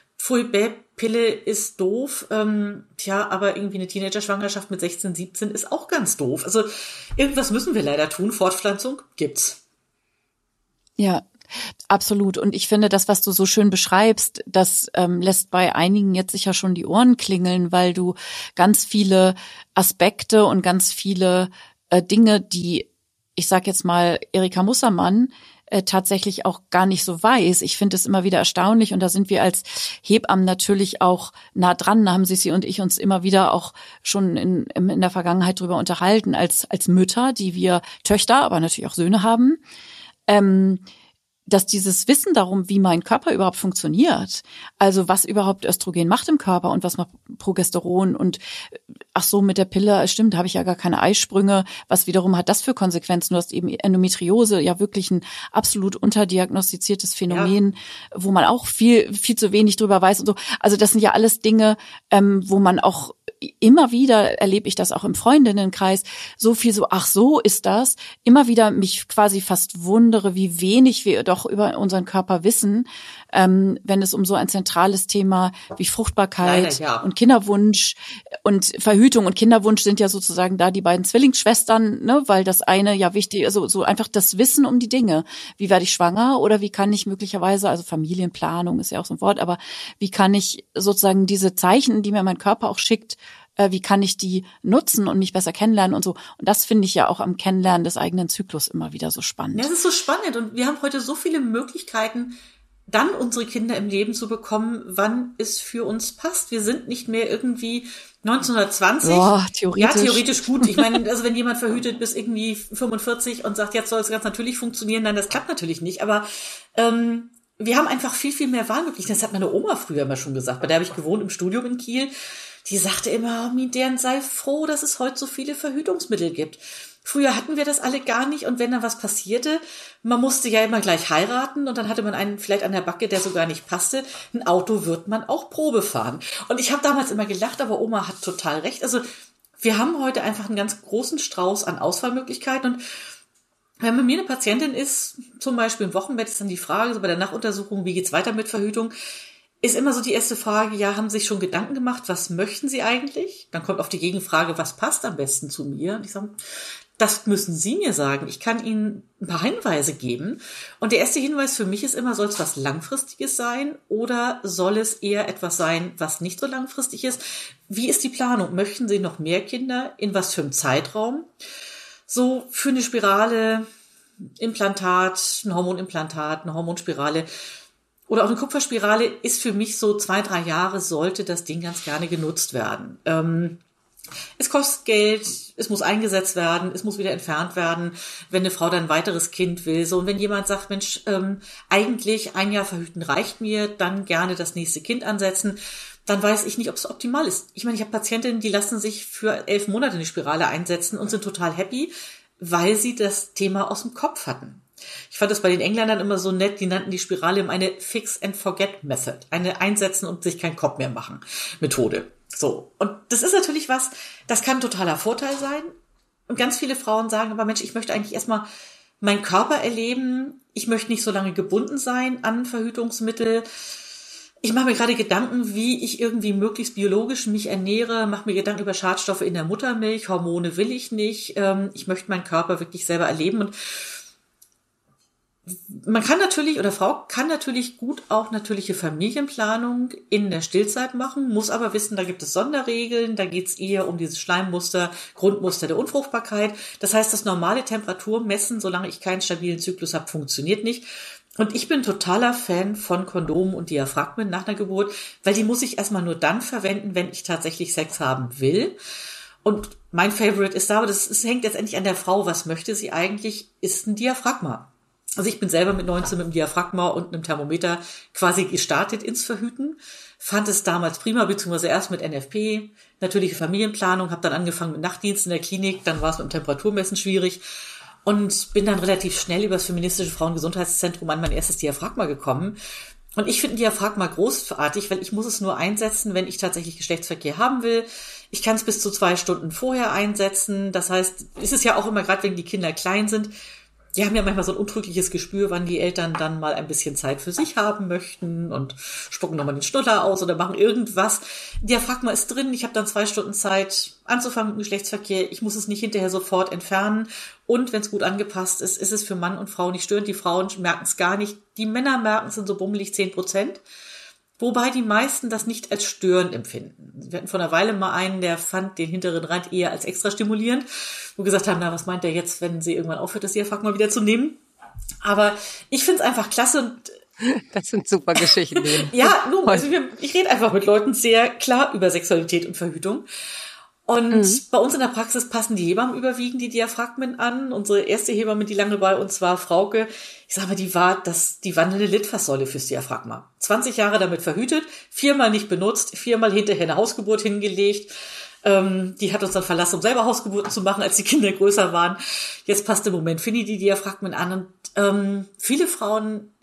Pille ist doof, ähm, tja, aber irgendwie eine Teenager-Schwangerschaft mit sechzehn, siebzehn ist auch ganz doof. Also irgendwas müssen wir leider tun. Fortpflanzung gibt's. Ja, absolut. Und ich finde, das, was du so schön beschreibst, das ähm, lässt bei einigen jetzt sicher schon die Ohren klingeln, weil du ganz viele Aspekte und ganz viele äh, Dinge, die ich sag jetzt mal, Erika Mussermann äh, tatsächlich auch gar nicht so weiß. Ich finde es immer wieder erstaunlich und da sind wir als Hebammen natürlich auch nah dran. Da haben Sissi und ich uns immer wieder auch schon in, in der Vergangenheit drüber unterhalten, als als Mütter, die wir Töchter, aber natürlich auch Söhne haben. Ähm, dass dieses Wissen darum, wie mein Körper überhaupt funktioniert, also was überhaupt Östrogen macht im Körper und was macht Progesteron und ach so, mit der Pille, stimmt, habe ich ja gar keine Eisprünge, was wiederum hat das für Konsequenzen? Du hast eben Endometriose, ja wirklich ein absolut unterdiagnostiziertes Phänomen, ja, wo man auch viel viel zu wenig drüber weiß und so. Also das sind ja alles Dinge, ähm, wo man auch immer wieder erlebe ich das auch im Freundinnenkreis, so viel so, ach so ist das, immer wieder mich quasi fast wundere, wie wenig wir doch über unseren Körper wissen, ähm, wenn es um so ein zentrales Thema wie Fruchtbarkeit Leider, ja. und Kinderwunsch und Verhütung und Kinderwunsch sind ja sozusagen da die beiden Zwillingsschwestern, ne, weil das eine ja wichtig, also so einfach das Wissen um die Dinge. Wie werde ich schwanger oder wie kann ich möglicherweise, also Familienplanung ist ja auch so ein Wort, aber wie kann ich sozusagen diese Zeichen, die mir mein Körper auch schickt, äh, wie kann ich die nutzen und mich besser kennenlernen und so. Und das finde ich ja auch am Kennenlernen des eigenen Zyklus immer wieder so spannend. Ja, das ist so spannend und wir haben heute so viele Möglichkeiten, dann unsere Kinder im Leben zu bekommen, wann es für uns passt. Wir sind nicht mehr irgendwie neunzehnhundertzwanzig. Boah, theoretisch. Ja, theoretisch gut. Ich meine, also wenn jemand verhütet bis irgendwie fünfundvierzig und sagt, jetzt soll es ganz natürlich funktionieren, nein, das klappt natürlich nicht. Aber ähm, wir haben einfach viel, viel mehr Wahlmöglichkeiten. Das hat meine Oma früher immer schon gesagt. Bei der habe ich gewohnt im Studium in Kiel. Die sagte immer, Miden, sei froh, dass es heute so viele Verhütungsmittel gibt. Früher hatten wir das alle gar nicht. Und wenn dann was passierte, man musste ja immer gleich heiraten. Und dann hatte man einen vielleicht an der Backe, der so gar nicht passte. Ein Auto wird man auch Probe fahren. Und ich habe damals immer gelacht, aber Oma hat total recht. Also wir haben heute einfach einen ganz großen Strauß an Auswahlmöglichkeiten. Und wenn bei mir eine Patientin ist, zum Beispiel im Wochenbett, ist dann die Frage, so bei der Nachuntersuchung, wie geht's weiter mit Verhütung, ist immer so die erste Frage, ja, haben Sie sich schon Gedanken gemacht, was möchten Sie eigentlich? Dann kommt auf die Gegenfrage, was passt am besten zu mir? Und ich sage, das müssen Sie mir sagen. Ich kann Ihnen ein paar Hinweise geben. Und der erste Hinweis für mich ist immer, soll es was Langfristiges sein oder soll es eher etwas sein, was nicht so langfristig ist? Wie ist die Planung? Möchten Sie noch mehr Kinder? In was für einem Zeitraum? So für eine Spirale, Implantat, ein Hormonimplantat, eine Hormonspirale oder auch eine Kupferspirale ist für mich so zwei, drei Jahre sollte das Ding ganz gerne genutzt werden. Ähm, es kostet Geld, es muss eingesetzt werden, es muss wieder entfernt werden, wenn eine Frau dann ein weiteres Kind will. So, und wenn jemand sagt, Mensch, ähm, eigentlich ein Jahr verhüten reicht mir, dann gerne das nächste Kind ansetzen, dann weiß ich nicht, ob es optimal ist. Ich meine, ich habe Patientinnen, die lassen sich für elf Monate eine Spirale einsetzen und sind total happy, weil sie das Thema aus dem Kopf hatten. Ich fand das bei den Engländern immer so nett, die nannten die Spirale immer eine Fix-and-Forget-Method, eine Einsetzen und sich keinen Kopf mehr machen Methode. So, und das ist natürlich was, das kann ein totaler Vorteil sein. Und ganz viele Frauen sagen aber, Mensch, ich möchte eigentlich erstmal meinen Körper erleben, ich möchte nicht so lange gebunden sein an Verhütungsmittel. Ich mache mir gerade Gedanken, wie ich irgendwie möglichst biologisch mich ernähre, mache mir Gedanken über Schadstoffe in der Muttermilch, Hormone will ich nicht, ich möchte meinen Körper wirklich selber erleben und man kann natürlich, oder Frau kann natürlich gut auch natürliche Familienplanung in der Stillzeit machen, muss aber wissen, da gibt es Sonderregeln, da geht es eher um dieses Schleimmuster, Grundmuster der Unfruchtbarkeit. Das heißt, das normale Temperaturmessen, solange ich keinen stabilen Zyklus habe, funktioniert nicht. Und ich bin totaler Fan von Kondomen und Diaphragmen nach einer Geburt, weil die muss ich erstmal nur dann verwenden, wenn ich tatsächlich Sex haben will. Und mein Favorite ist da, aber das, das hängt letztendlich an der Frau, was möchte sie eigentlich, ist ein Diaphragma. Also ich bin selber mit neunzehn mit einem Diaphragma und einem Thermometer quasi gestartet ins Verhüten, fand es damals prima, beziehungsweise erst mit N F P, natürliche Familienplanung, habe dann angefangen mit Nachtdienst in der Klinik, dann war es mit dem Temperaturmessen schwierig und bin dann relativ schnell über das feministische Frauengesundheitszentrum an mein erstes Diaphragma gekommen. Und ich finde ein Diaphragma großartig, weil ich muss es nur einsetzen, wenn ich tatsächlich Geschlechtsverkehr haben will. Ich kann es bis zu zwei Stunden vorher einsetzen. Das heißt, ist es ja auch immer, gerade wenn die Kinder klein sind, die haben ja manchmal so ein untrügliches Gespür, wann die Eltern dann mal ein bisschen Zeit für sich haben möchten und spucken nochmal den Schnuller aus oder machen irgendwas. Diaphragma ist drin, ich habe dann zwei Stunden Zeit anzufangen mit dem Geschlechtsverkehr. Ich muss es nicht hinterher sofort entfernen. Und wenn es gut angepasst ist, ist es für Mann und Frau nicht störend. Die Frauen merken es gar nicht. Die Männer merken es, sind so bummelig zehn Prozent. Wobei die meisten das nicht als störend empfinden. Wir hatten vor einer Weile mal einen, der fand den hinteren Rand eher als extra stimulierend, wo wir gesagt haben, na, was meint der jetzt, wenn sie irgendwann aufhört, das Diaphragma wieder zu nehmen? Aber ich finde es einfach klasse. Und das sind super Geschichten. ja, nun, also wir, ich rede einfach mit Leuten sehr klar über Sexualität und Verhütung. Und mhm. bei uns in der Praxis passen die Hebammen überwiegend die Diaphragmen an. Unsere erste Hebamme, die lange bei uns war, Frauke, ich sag mal, die war das, die wandelnde Litfaßsäule fürs Diaphragma. zwanzig Jahre damit verhütet, viermal nicht benutzt, viermal hinterher eine Hausgeburt hingelegt. Ähm, die hat uns dann verlassen, um selber Hausgeburten zu machen, als die Kinder größer waren. Jetzt passt im Moment Finny die Diaphragmen an. Und ähm, viele Frauen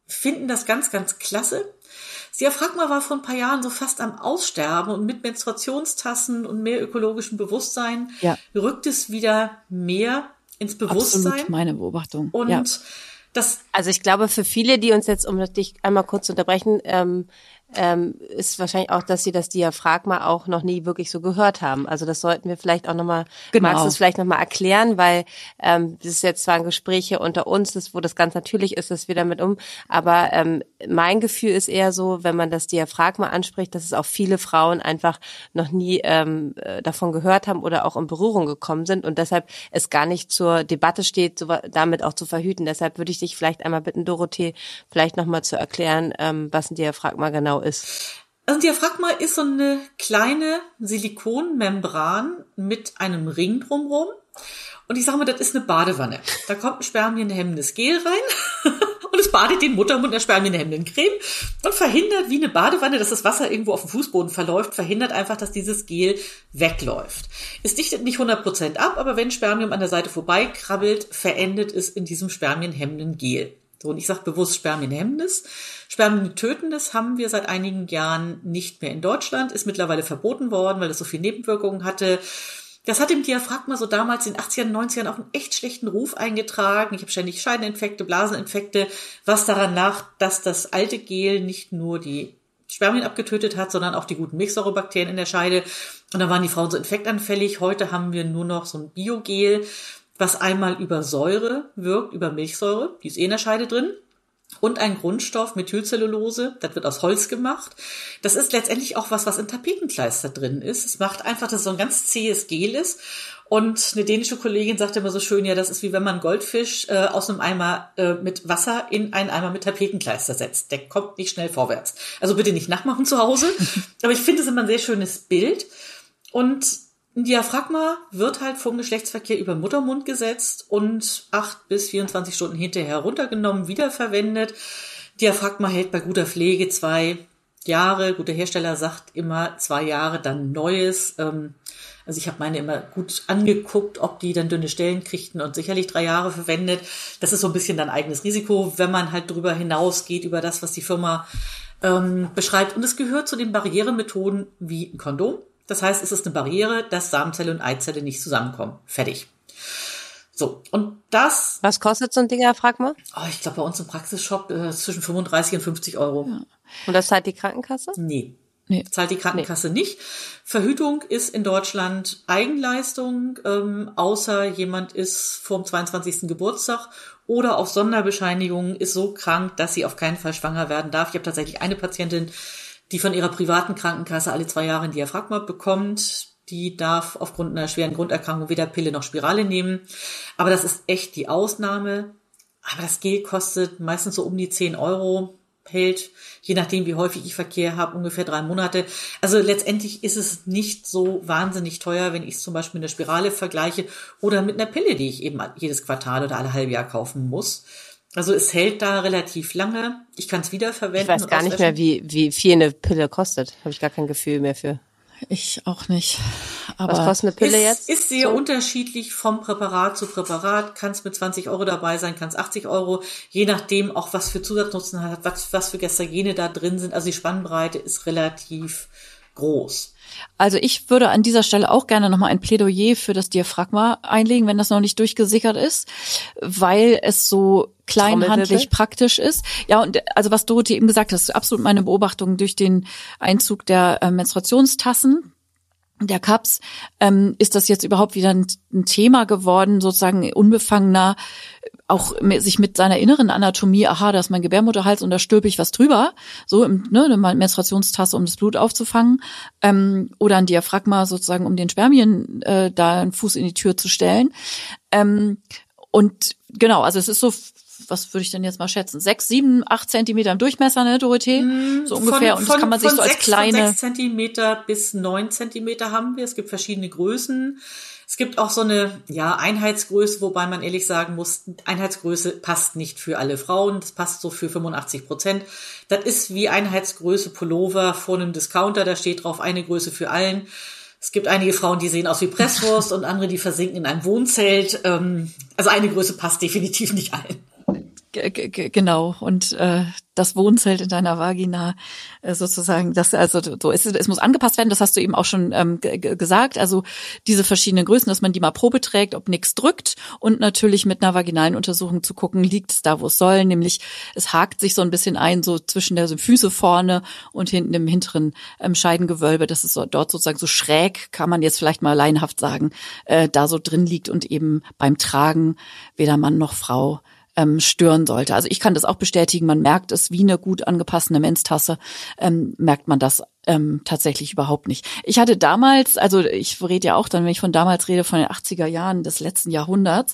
finden das ganz, ganz klasse. Das Diaphragma war vor ein paar Jahren so fast am Aussterben und mit Menstruationstassen und mehr ökologischem Bewusstsein ja. rückt es wieder mehr ins Bewusstsein. Absolut meine Beobachtung. Und ja. das, also ich glaube, für viele, die uns jetzt, um dich einmal kurz zu unterbrechen, ähm, ähm, ist wahrscheinlich auch, dass sie das Diaphragma auch noch nie wirklich so gehört haben. Also das sollten wir vielleicht auch nochmal, genau. magst du es vielleicht nochmal erklären, weil ähm, das ist jetzt zwar ein Gespräch hier unter uns, das, wo das ganz natürlich ist, dass wir damit um, aber ähm, mein Gefühl ist eher so, wenn man das Diaphragma anspricht, dass es auch viele Frauen einfach noch nie ähm, davon gehört haben oder auch in Berührung gekommen sind und deshalb es gar nicht zur Debatte steht, so, damit auch zu verhüten. Deshalb würde ich dich vielleicht einmal bitten, Dorothee, vielleicht nochmal zu erklären, ähm, was ein Diaphragma genau ist. Also ein Diaphragma ist so eine kleine Silikonmembran mit einem Ring drumherum. Und ich sage mal, das ist eine Badewanne. Da kommt ein spermienhemmendes Gel rein und es badet den Muttermund der spermienhemmenden Creme und verhindert wie eine Badewanne, dass das Wasser irgendwo auf dem Fußboden verläuft, verhindert einfach, dass dieses Gel wegläuft. Es dichtet nicht hundert Prozent ab, aber wenn Spermium an der Seite vorbeikrabbelt, verendet es in diesem spermienhemmenden Gel. So, und ich sage bewusst spermienhemmendes. Spermientötendes haben wir seit einigen Jahren nicht mehr in Deutschland, ist mittlerweile verboten worden, weil es so viele Nebenwirkungen hatte. Das hat dem Diaphragma so damals in den achtzigern, neunzigern auch einen echt schlechten Ruf eingetragen. Ich habe ständig Scheideninfekte, Blaseninfekte, was daran lag, dass das alte Gel nicht nur die Spermien abgetötet hat, sondern auch die guten Milchsäurebakterien in der Scheide. Und da waren die Frauen so infektanfällig. Heute haben wir nur noch so ein Biogel, was einmal über Säure wirkt, über Milchsäure, die ist eh in der Scheide drin, und ein Grundstoff, Methylcellulose, das wird aus Holz gemacht. Das ist letztendlich auch was, was in Tapetenkleister drin ist. Es macht einfach, dass es so ein ganz zähes Gel ist. Und eine dänische Kollegin sagte immer so schön, ja, das ist wie wenn man Goldfisch äh, aus einem Eimer äh, mit Wasser in einen Eimer mit Tapetenkleister setzt. Der kommt nicht schnell vorwärts. Also bitte nicht nachmachen zu Hause. Aber ich finde es immer ein sehr schönes Bild. Und ein Diaphragma wird halt vom Geschlechtsverkehr über den Muttermund gesetzt und acht bis vierundzwanzig Stunden hinterher runtergenommen, wiederverwendet. Diaphragma hält bei guter Pflege zwei Jahre. Guter Hersteller sagt immer zwei Jahre, dann Neues. Also ich habe meine immer gut angeguckt, ob die dann dünne Stellen kriegten und sicherlich drei Jahre verwendet. Das ist so ein bisschen dann eigenes Risiko, wenn man halt drüber hinausgeht, über das, was die Firma ähm, beschreibt. Und es gehört zu den Barrieremethoden wie ein Kondom. Das heißt, es ist eine Barriere, dass Samenzelle und Eizelle nicht zusammenkommen. Fertig. So, und das... Was kostet so ein Diaphragma? Oh, ich glaube, bei uns im Praxisshop äh, zwischen fünfunddreißig und fünfzig Euro. Ja. Und das zahlt die Krankenkasse? Nee. Nee. Zahlt die Krankenkasse nee. nicht. Verhütung ist in Deutschland Eigenleistung, ähm, außer jemand ist vorm zweiundzwanzigsten Geburtstag oder auf Sonderbescheinigung ist so krank, dass sie auf keinen Fall schwanger werden darf. Ich habe tatsächlich eine Patientin, die von ihrer privaten Krankenkasse alle zwei Jahre ein Diaphragma bekommt. Die darf aufgrund einer schweren Grunderkrankung weder Pille noch Spirale nehmen. Aber das ist echt die Ausnahme. Aber das Gel kostet meistens so um die zehn Euro, hält, je nachdem wie häufig ich Verkehr habe, ungefähr drei Monate. Also letztendlich ist es nicht so wahnsinnig teuer, wenn ich es zum Beispiel mit einer Spirale vergleiche oder mit einer Pille, die ich eben jedes Quartal oder alle halbe Jahr kaufen muss. Also es hält da relativ lange. Ich kann es wiederverwenden. Ich weiß gar nicht mehr, wie wie viel eine Pille kostet. Habe ich gar kein Gefühl mehr für. Ich auch nicht. Aber was kostet eine Pille ist, jetzt? Ist sehr so unterschiedlich vom Präparat zu Präparat. Kann es mit zwanzig Euro dabei sein, kann es achtzig Euro. Je nachdem auch, was für Zusatznutzen hat, was, was für Gestagene da drin sind. Also die Spannbreite ist relativ groß. Also ich würde an dieser Stelle auch gerne nochmal ein Plädoyer für das Diaphragma einlegen, wenn das noch nicht durchgesickert ist, weil es so kleinhandlich praktisch ist. Ja, und also was Dorothee eben gesagt hat, ist absolut meine Beobachtung durch den Einzug der äh, Menstruationstassen, der Cups, ähm, ist das jetzt überhaupt wieder ein, ein Thema geworden, sozusagen unbefangener, auch sich mit seiner inneren Anatomie, aha, da ist mein Gebärmutterhals und da stülpe ich was drüber, so im, ne, eine Menstruationstasse, um das Blut aufzufangen, ähm, oder ein Diaphragma sozusagen, um den Spermien äh, da einen Fuß in die Tür zu stellen. Ähm, und genau, also es ist so, was würde ich denn jetzt mal schätzen? Sechs, sieben, acht Zentimeter im Durchmesser, ne, Dorothee? So von, ungefähr. Und das von, kann man sich so als sechs, kleine... Von sechs Zentimeter bis neun Zentimeter haben wir. Es gibt verschiedene Größen. Es gibt auch so eine, ja, Einheitsgröße, wobei man ehrlich sagen muss, Einheitsgröße passt nicht für alle Frauen. Das passt so für fünfundachtzig Prozent. Das ist wie Einheitsgröße Pullover vor einem Discounter. Da steht drauf eine Größe für allen. Es gibt einige Frauen, die sehen aus wie Presswurst und andere, die versinken in einem Wohnzelt. Also eine Größe passt definitiv nicht allen. G- g- genau. Und äh, das Wohnzelt in deiner Vagina äh, sozusagen, das also so ist es, es muss angepasst werden. Das hast du eben auch schon ähm, g- g- gesagt. Also diese verschiedenen Größen, dass man die mal Probe trägt, ob nichts drückt und natürlich mit einer vaginalen Untersuchung zu gucken, liegt es da, wo es soll. Nämlich es hakt sich so ein bisschen ein, so zwischen der so Füße vorne und hinten im hinteren ähm, Scheidengewölbe. Das ist so, dort sozusagen so schräg, kann man jetzt vielleicht mal laienhaft sagen, äh, da so drin liegt und eben beim Tragen weder Mann noch Frau ähm, stören sollte. Also ich kann das auch bestätigen, man merkt es wie eine gut angepasste Menstasse, ähm, merkt man das ähm, tatsächlich überhaupt nicht. Ich hatte damals, also ich rede ja auch dann, wenn ich von damals rede, von den achtziger Jahren des letzten Jahrhunderts.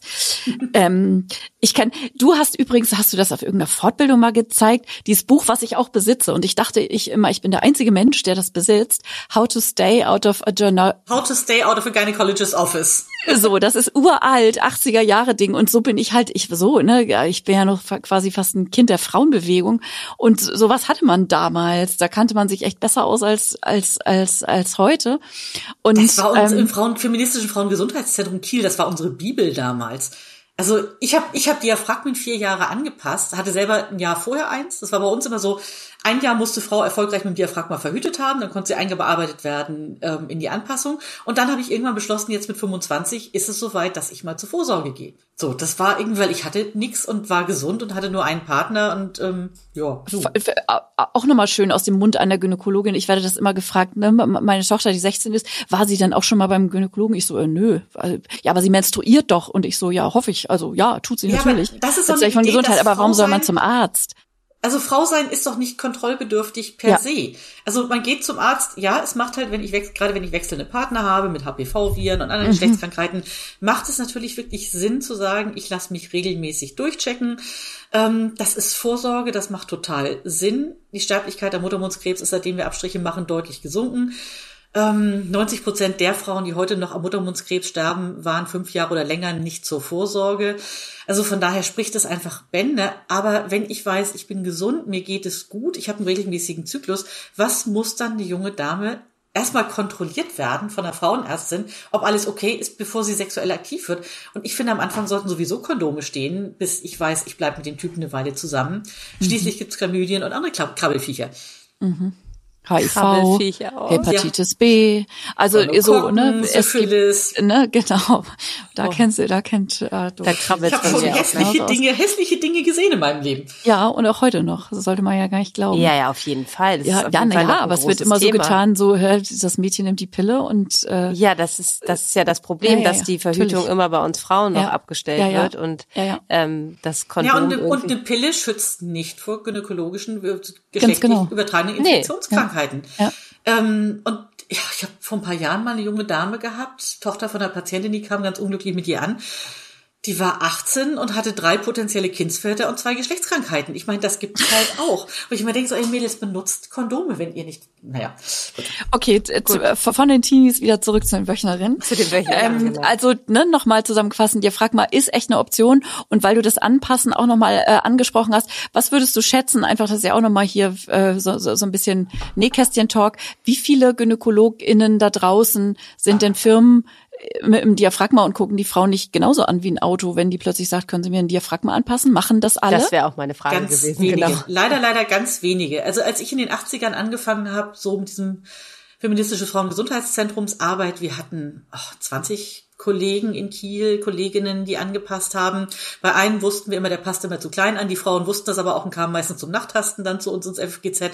ähm, ich kann, du hast übrigens, hast du das auf irgendeiner Fortbildung mal gezeigt, dieses Buch, was ich auch besitze. Und ich dachte ich immer, ich bin der einzige Mensch, der das besitzt. How to stay out of a journal. How to stay out of a gynecologist's office. So, das ist uralt, achtziger Jahre Ding. Und so bin ich halt, ich so, ne, ich bin ja noch quasi fast ein Kind der Frauenbewegung. Und sowas hatte man damals. Da kannte man sich echt besser aus als als als als heute. Und das war uns ähm, im Frauen, feministischen Frauengesundheitszentrum Kiel, das war unsere Bibel damals. Also ich habe ich hab Diaphragmen vier Jahre angepasst, hatte selber ein Jahr vorher eins. Das war bei uns immer so, ein Jahr musste Frau erfolgreich mit dem Diaphragma verhütet haben, dann konnte sie eingearbeitet werden ähm, in die Anpassung. Und dann habe ich irgendwann beschlossen, jetzt mit fünfundzwanzig ist es soweit, dass ich mal zur Vorsorge gehe. So, das war irgendwie, weil ich hatte nix und war gesund und hatte nur einen Partner und ähm, ja. So. Auch nochmal schön aus dem Mund einer Gynäkologin. Ich werde das immer gefragt, ne? Meine Tochter, die sechzehn ist, war sie dann auch schon mal beim Gynäkologen? Ich so, äh, nö. Ja, aber sie menstruiert doch. Und ich so, ja, hoffe ich. Also ja, tut sie ja, natürlich. Aber das ist so eine Idee, von Gesundheit, aber warum soll man zum Arzt? Also Frau sein ist doch nicht kontrollbedürftig per ja. se. Also man geht zum Arzt, ja, es macht halt, wenn ich wechsle, gerade wenn ich wechselnde Partner habe mit H P V-Viren und anderen mhm. Geschlechtskrankheiten, macht es natürlich wirklich Sinn zu sagen, ich lasse mich regelmäßig durchchecken. Ähm, das ist Vorsorge, das macht total Sinn. Die Sterblichkeit am Muttermundskrebs ist, seitdem wir Abstriche machen, deutlich gesunken. Ähm, neunzig Prozent der Frauen, die heute noch am Muttermundskrebs sterben, waren fünf Jahre oder länger nicht zur Vorsorge. Also von daher spricht es einfach Bände. Aber wenn ich weiß, ich bin gesund, mir geht es gut, ich habe einen regelmäßigen Zyklus, was muss dann die junge Dame erstmal kontrolliert werden von der Frauenärztin, ob alles okay ist, bevor sie sexuell aktiv wird? Und ich finde, am Anfang sollten sowieso Kondome stehen, bis ich weiß, ich bleibe mit dem Typen eine Weile zusammen. Mhm. Schließlich gibt's Chlamydien und andere Krabbelfiecher. Mhm. H I V, Hepatitis ja. B, also so, Kocken, ne, es gibt, ne, genau, da oh. kennst du, da kennt, äh, du. Da krabbelt ich habe schon hässliche Dinge, hässliche Dinge gesehen in meinem Leben. Ja, und auch heute noch, das sollte man ja gar nicht glauben. Ja, ja, auf jeden Fall. Das ja, ist auf ja, jeden na Fall ja, aber es wird immer Thema. so getan, so, das Mädchen nimmt die Pille und, äh, ja, das ist, das ist ja das Problem, ja, ja, dass die Verhütung natürlich. immer bei uns Frauen noch ja. abgestellt ja, ja. wird und, ja, ja. ähm, das Kondom. Ja, und, und eine Pille schützt nicht vor gynäkologischen, geschlechtlich genau. übertragenen Infektionskrankheiten. Nee. Ja. Ähm, und ja, ich habe vor ein paar Jahren mal eine junge Dame gehabt, Tochter von einer Patientin, die kam ganz unglücklich mit ihr an. Die war achtzehn und hatte drei potenzielle Kindsväter und zwei Geschlechtskrankheiten. Ich meine, das gibt es halt auch. Und ich mir denke so, ey Mädels, benutzt Kondome, wenn ihr nicht, naja. Gut. Okay, gut. Von den Teenies wieder zurück zu den Wöchnerinnen. Zu den Wöchnerinnen, ähm, genau. Also ne, nochmal zusammenfassend, dir frag mal, ist echt eine Option? Und weil du das Anpassen auch nochmal äh, angesprochen hast, was würdest du schätzen, einfach, dass ja auch nochmal hier äh, so, so, so ein bisschen Nähkästchen-Talk, wie viele GynäkologInnen da draußen sind denn Firmen, mit dem Diaphragma und gucken die Frau nicht genauso an wie ein Auto, wenn die plötzlich sagt, können Sie mir ein Diaphragma anpassen? Machen das alle? Das wäre auch meine Frage ganz gewesen. Wenige. Genau. Leider, leider ganz wenige. Also als ich in den achtzigern angefangen habe, so mit diesem feministische Frauengesundheitszentrumsarbeit, wir hatten oh, zwanzig Kollegen in Kiel, Kolleginnen, die angepasst haben. Bei einem wussten wir immer, der passt immer zu klein an. Die Frauen wussten das aber auch und kamen meistens zum Nachttasten dann zu uns ins F G Z.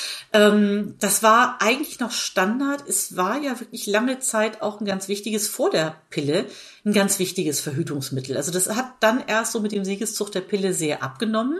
Ähm, das war eigentlich noch Standard. Es war ja wirklich lange Zeit auch ein ganz wichtiges, vor der Pille, ein ganz wichtiges Verhütungsmittel. Also das hat dann erst so mit dem Siegeszug der Pille sehr abgenommen.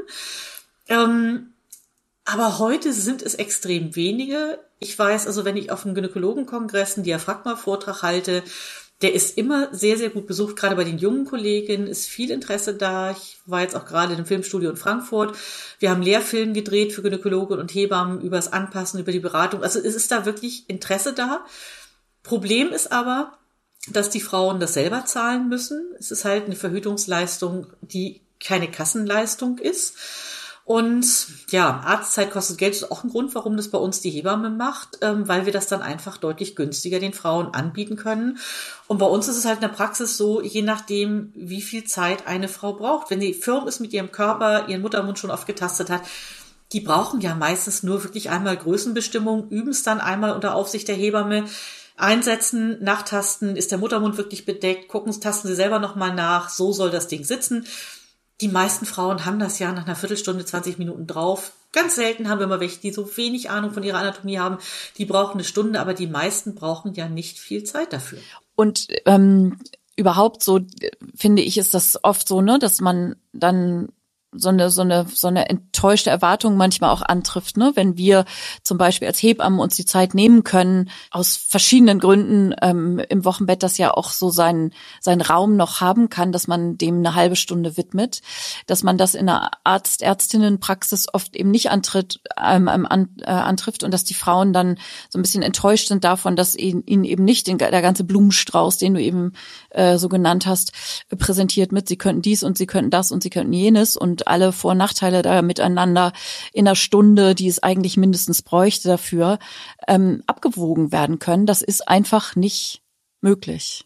Ähm, aber heute sind es extrem wenige. Ich weiß, also wenn ich auf einem Gynäkologenkongress einen Diaphragma-Vortrag halte, der ist immer sehr, sehr gut besucht. Gerade bei den jungen Kolleginnen ist viel Interesse da. Ich war jetzt auch gerade in einem Filmstudio in Frankfurt. Wir haben Lehrfilm gedreht für Gynäkologen und Hebammen über das Anpassen, über die Beratung. Also es ist da wirklich Interesse da. Problem ist aber, dass die Frauen das selber zahlen müssen. Es ist halt eine Verhütungsleistung, die keine Kassenleistung ist. Und ja, Arztzeit kostet Geld, ist auch ein Grund, warum das bei uns die Hebamme macht, ähm, weil wir das dann einfach deutlich günstiger den Frauen anbieten können. Und bei uns ist es halt in der Praxis so, je nachdem, wie viel Zeit eine Frau braucht. Wenn die firm ist mit ihrem Körper, ihren Muttermund schon oft getastet hat, die brauchen ja meistens nur wirklich einmal Größenbestimmung, üben es dann einmal unter Aufsicht der Hebamme, einsetzen, nachtasten, ist der Muttermund wirklich bedeckt, gucken, tasten sie selber nochmal nach, so soll das Ding sitzen. Die meisten Frauen haben das ja nach einer Viertelstunde, zwanzig Minuten drauf. Ganz selten haben wir mal welche, die so wenig Ahnung von ihrer Anatomie haben. Die brauchen eine Stunde, aber die meisten brauchen ja nicht viel Zeit dafür. Und ähm, überhaupt so, finde ich, ist das oft so, ne, dass man dann so eine, so eine, so eine enttäuschte Erwartung manchmal auch antrifft, ne? Wenn wir zum Beispiel als Hebammen uns die Zeit nehmen können, aus verschiedenen Gründen, ähm, im Wochenbett das ja auch so seinen, seinen Raum noch haben kann, dass man dem eine halbe Stunde widmet, dass man das in einer Arzt-, Ärztinnenpraxis oft eben nicht antritt, ähm, an, äh, antrifft und dass die Frauen dann so ein bisschen enttäuscht sind davon, dass ihnen, ihnen eben nicht den, der ganze Blumenstrauß, den du eben äh, so genannt hast, äh, präsentiert mit, sie könnten dies und sie könnten das und sie könnten jenes und alle Vor- und Nachteile da miteinander in einer Stunde, die es eigentlich mindestens bräuchte dafür, ähm, abgewogen werden können. Das ist einfach nicht möglich.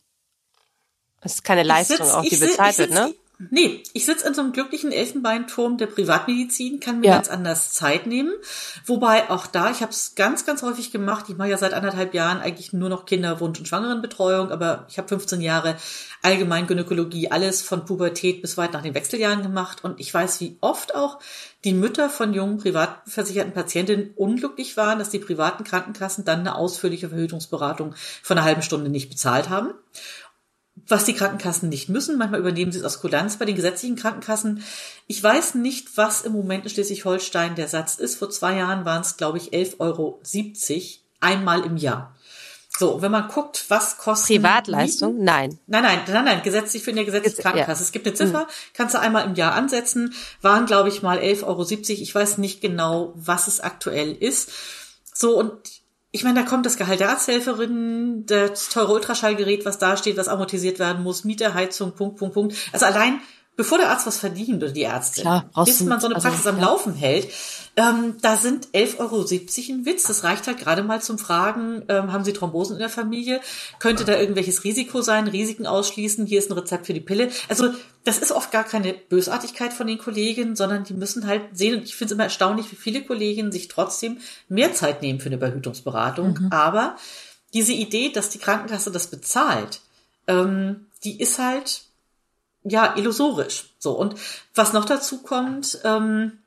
Das ist keine Leistung, sitz, auch die sitz, bezahlt wird, ne? Nee, ich sitze in so einem glücklichen Elfenbeinturm der Privatmedizin, kann mir Ja. ganz anders Zeit nehmen. Wobei auch da, ich habe es ganz, ganz häufig gemacht, ich mache ja seit anderthalb Jahren eigentlich nur noch Kinderwunsch- und Schwangerenbetreuung, aber ich habe fünfzehn Jahre Allgemeingynäkologie, alles von Pubertät bis weit nach den Wechseljahren gemacht und ich weiß, wie oft auch die Mütter von jungen privatversicherten Patientinnen unglücklich waren, dass die privaten Krankenkassen dann eine ausführliche Verhütungsberatung von einer halben Stunde nicht bezahlt haben. Was die Krankenkassen nicht müssen. Manchmal übernehmen sie es aus Kulanz bei den gesetzlichen Krankenkassen. Ich weiß nicht, was im Moment in Schleswig-Holstein der Satz ist. Vor zwei Jahren waren es, glaube ich, elf Euro siebzig einmal im Jahr. So, wenn man guckt, was kostet... Privatleistung? Mieten? Nein. Nein, nein, nein, nein, gesetzlich für eine gesetzliche Krankenkasse. Ja. Es gibt eine Ziffer, mhm. kannst du einmal im Jahr ansetzen. Waren, glaube ich, mal elf Euro siebzig. Ich weiß nicht genau, was es aktuell ist. So, und ich meine, da kommt das Gehalt der Arzthelferin, das teure Ultraschallgerät, was da steht, was amortisiert werden muss, Miete, Heizung, Punkt, Punkt, Punkt. Also allein, bevor der Arzt was verdient oder die Ärztin, Klar, bis man so eine Praxis also, am ja. Laufen hält, ähm, da sind elf Euro siebzig ein Witz. Das reicht halt gerade mal zum Fragen, ähm, haben Sie Thrombosen in der Familie? Könnte da irgendwelches Risiko sein? Risiken ausschließen? Hier ist ein Rezept für die Pille. Also das ist oft gar keine Bösartigkeit von den Kolleginnen, sondern die müssen halt sehen, und ich finde es immer erstaunlich, wie viele Kolleginnen sich trotzdem mehr Zeit nehmen für eine Überhütungsberatung. Mhm. Aber diese Idee, dass die Krankenkasse das bezahlt, ähm, die ist halt ja illusorisch. So, und was noch dazu kommt, ähm,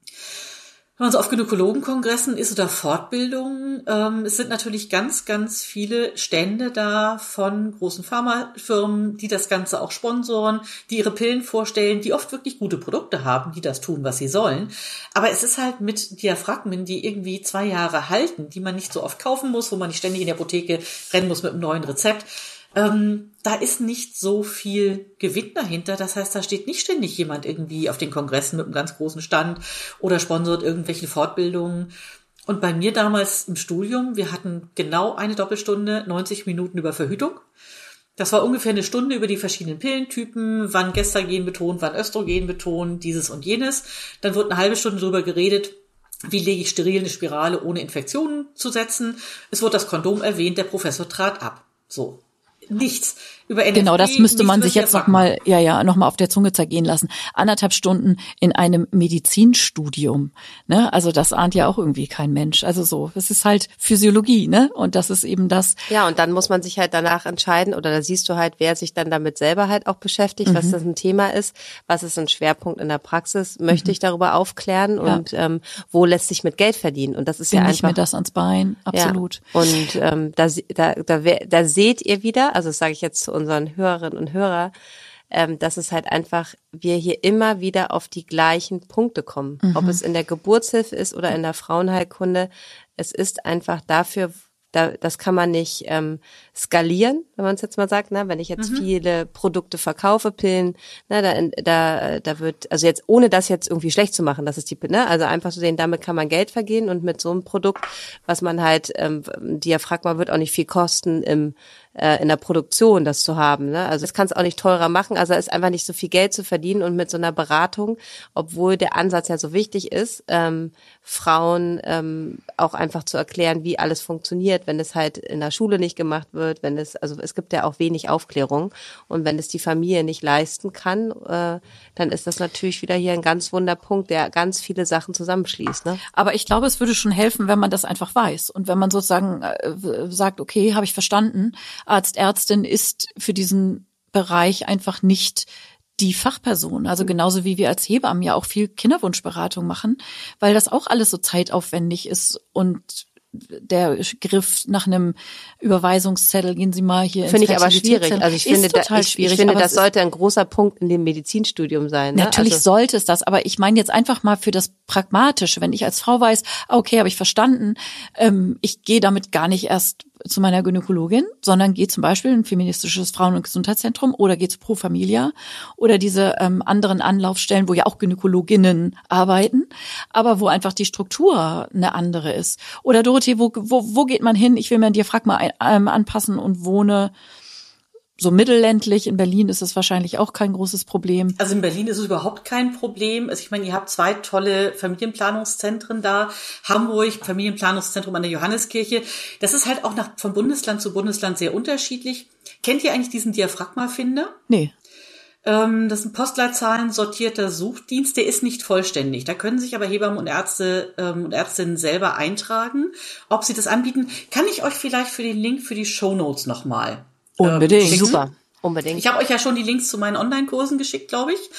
wenn man so auf Gynäkologenkongressen ist oder Fortbildungen, ähm, es sind natürlich ganz, ganz viele Stände da von großen Pharmafirmen, die das Ganze auch sponsoren, die ihre Pillen vorstellen, die oft wirklich gute Produkte haben, die das tun, was sie sollen. Aber es ist halt mit Diaphragmen, die irgendwie zwei Jahre halten, die man nicht so oft kaufen muss, wo man nicht ständig in die Apotheke rennen muss mit einem neuen Rezept. Ähm, da ist nicht so viel Gewinn dahinter. Das heißt, da steht nicht ständig jemand irgendwie auf den Kongressen mit einem ganz großen Stand oder sponsort irgendwelche Fortbildungen. Und bei mir damals im Studium, wir hatten genau eine Doppelstunde, neunzig Minuten über Verhütung. Das war ungefähr eine Stunde über die verschiedenen Pillentypen, wann Gestagen betont, wann Östrogen betont, dieses und jenes. Dann wurde eine halbe Stunde drüber geredet, wie lege ich steril eine Spirale ohne Infektionen zu setzen. Es wurde das Kondom erwähnt, der Professor trat ab. So. Nichts über N F P. Genau, das müsste man sich jetzt noch mal, ja, ja, noch mal auf der Zunge zergehen lassen. Anderthalb Stunden in einem Medizinstudium, ne? Also das ahnt ja auch irgendwie kein Mensch. Also so, das ist halt Physiologie, ne? Und das ist eben das. Ja, und dann muss man sich halt danach entscheiden, oder da siehst du halt, wer sich dann damit selber halt auch beschäftigt, mhm. was das ein Thema ist, was ist ein Schwerpunkt in der Praxis, möchte mhm. ich darüber aufklären ja. und ähm, wo lässt sich mit Geld verdienen? Und das ist Bin ja einfach. ich mir das ans Bein, absolut. Ja. Und ähm, da, da, da, da seht ihr wieder, also das sage ich jetzt zu unseren Hörerinnen und Hörern, ähm, dass es halt einfach, wir hier immer wieder auf die gleichen Punkte kommen. Mhm. Ob es in der Geburtshilfe ist oder in der Frauenheilkunde, es ist einfach dafür, da, das kann man nicht ähm, skalieren, wenn man es jetzt mal sagt, ne? Wenn ich jetzt mhm. viele Produkte verkaufe, Pillen, ne, da, da, da wird, also jetzt, ohne das jetzt irgendwie schlecht zu machen, das ist die, ne, also einfach zu sehen, damit kann man Geld verdienen und mit so einem Produkt, was man halt, ähm, Diaphragma wird auch nicht viel kosten im äh, in der Produktion das zu haben. Ne? Also das kannst du auch nicht teurer machen. Also es ist einfach nicht so viel Geld zu verdienen und mit so einer Beratung, obwohl der Ansatz ja so wichtig ist, ähm, Frauen ähm, auch einfach zu erklären, wie alles funktioniert, wenn es halt in der Schule nicht gemacht wird, wenn es, also es gibt ja auch wenig Aufklärung und wenn es die Familie nicht leisten kann, äh, dann ist das natürlich wieder hier ein ganz wunder Punkt, der ganz viele Sachen zusammenschließt. Ne? Aber ich glaube, es würde schon helfen, wenn man das einfach weiß und wenn man sozusagen äh, sagt, okay, habe ich verstanden, Arzt, Ärztin ist für diesen Bereich einfach nicht die Fachperson, also genauso wie wir als Hebammen ja auch viel Kinderwunschberatung machen, weil das auch alles so zeitaufwendig ist und der Griff nach einem Überweisungszettel, gehen Sie mal hier ins Finde ich aber schwierig. Also ich finde, da, ich, ich finde, das sollte ein großer Punkt in dem Medizinstudium sein. Ne? Natürlich also sollte es das, aber ich meine jetzt einfach mal für das Pragmatische, wenn ich als Frau weiß, okay, habe ich verstanden, ähm, ich gehe damit gar nicht erst zu meiner Gynäkologin, sondern gehe zum Beispiel in ein feministisches Frauen- und Gesundheitszentrum oder gehe zu Pro Familia oder diese ähm, anderen Anlaufstellen, wo ja auch Gynäkologinnen arbeiten, aber wo einfach die Struktur eine andere ist. Oder Dorothee, wo, wo, wo geht man hin? Ich will mir ein Diaphragma ein, ähm, anpassen und wohne so mittelländlich. In Berlin ist es wahrscheinlich auch kein großes Problem. Also in Berlin ist es überhaupt kein Problem. Also ich meine, ihr habt zwei tolle Familienplanungszentren da. Hamburg, Familienplanungszentrum an der Johanneskirche. Das ist halt auch nach, von Bundesland zu Bundesland sehr unterschiedlich. Kennt ihr eigentlich diesen Diaphragma-Finder? Nee. Ähm, das ist ein Postleitzahlen sortierter Suchdienst. Der ist nicht vollständig. Da können sich aber Hebammen und Ärzte ähm, und Ärztinnen selber eintragen. Ob sie das anbieten, kann ich euch vielleicht für den Link für die Shownotes nochmal Unbedingt. Ähm, super, unbedingt. Ich habe euch ja schon die Links zu meinen Online-Kursen geschickt, glaube ich.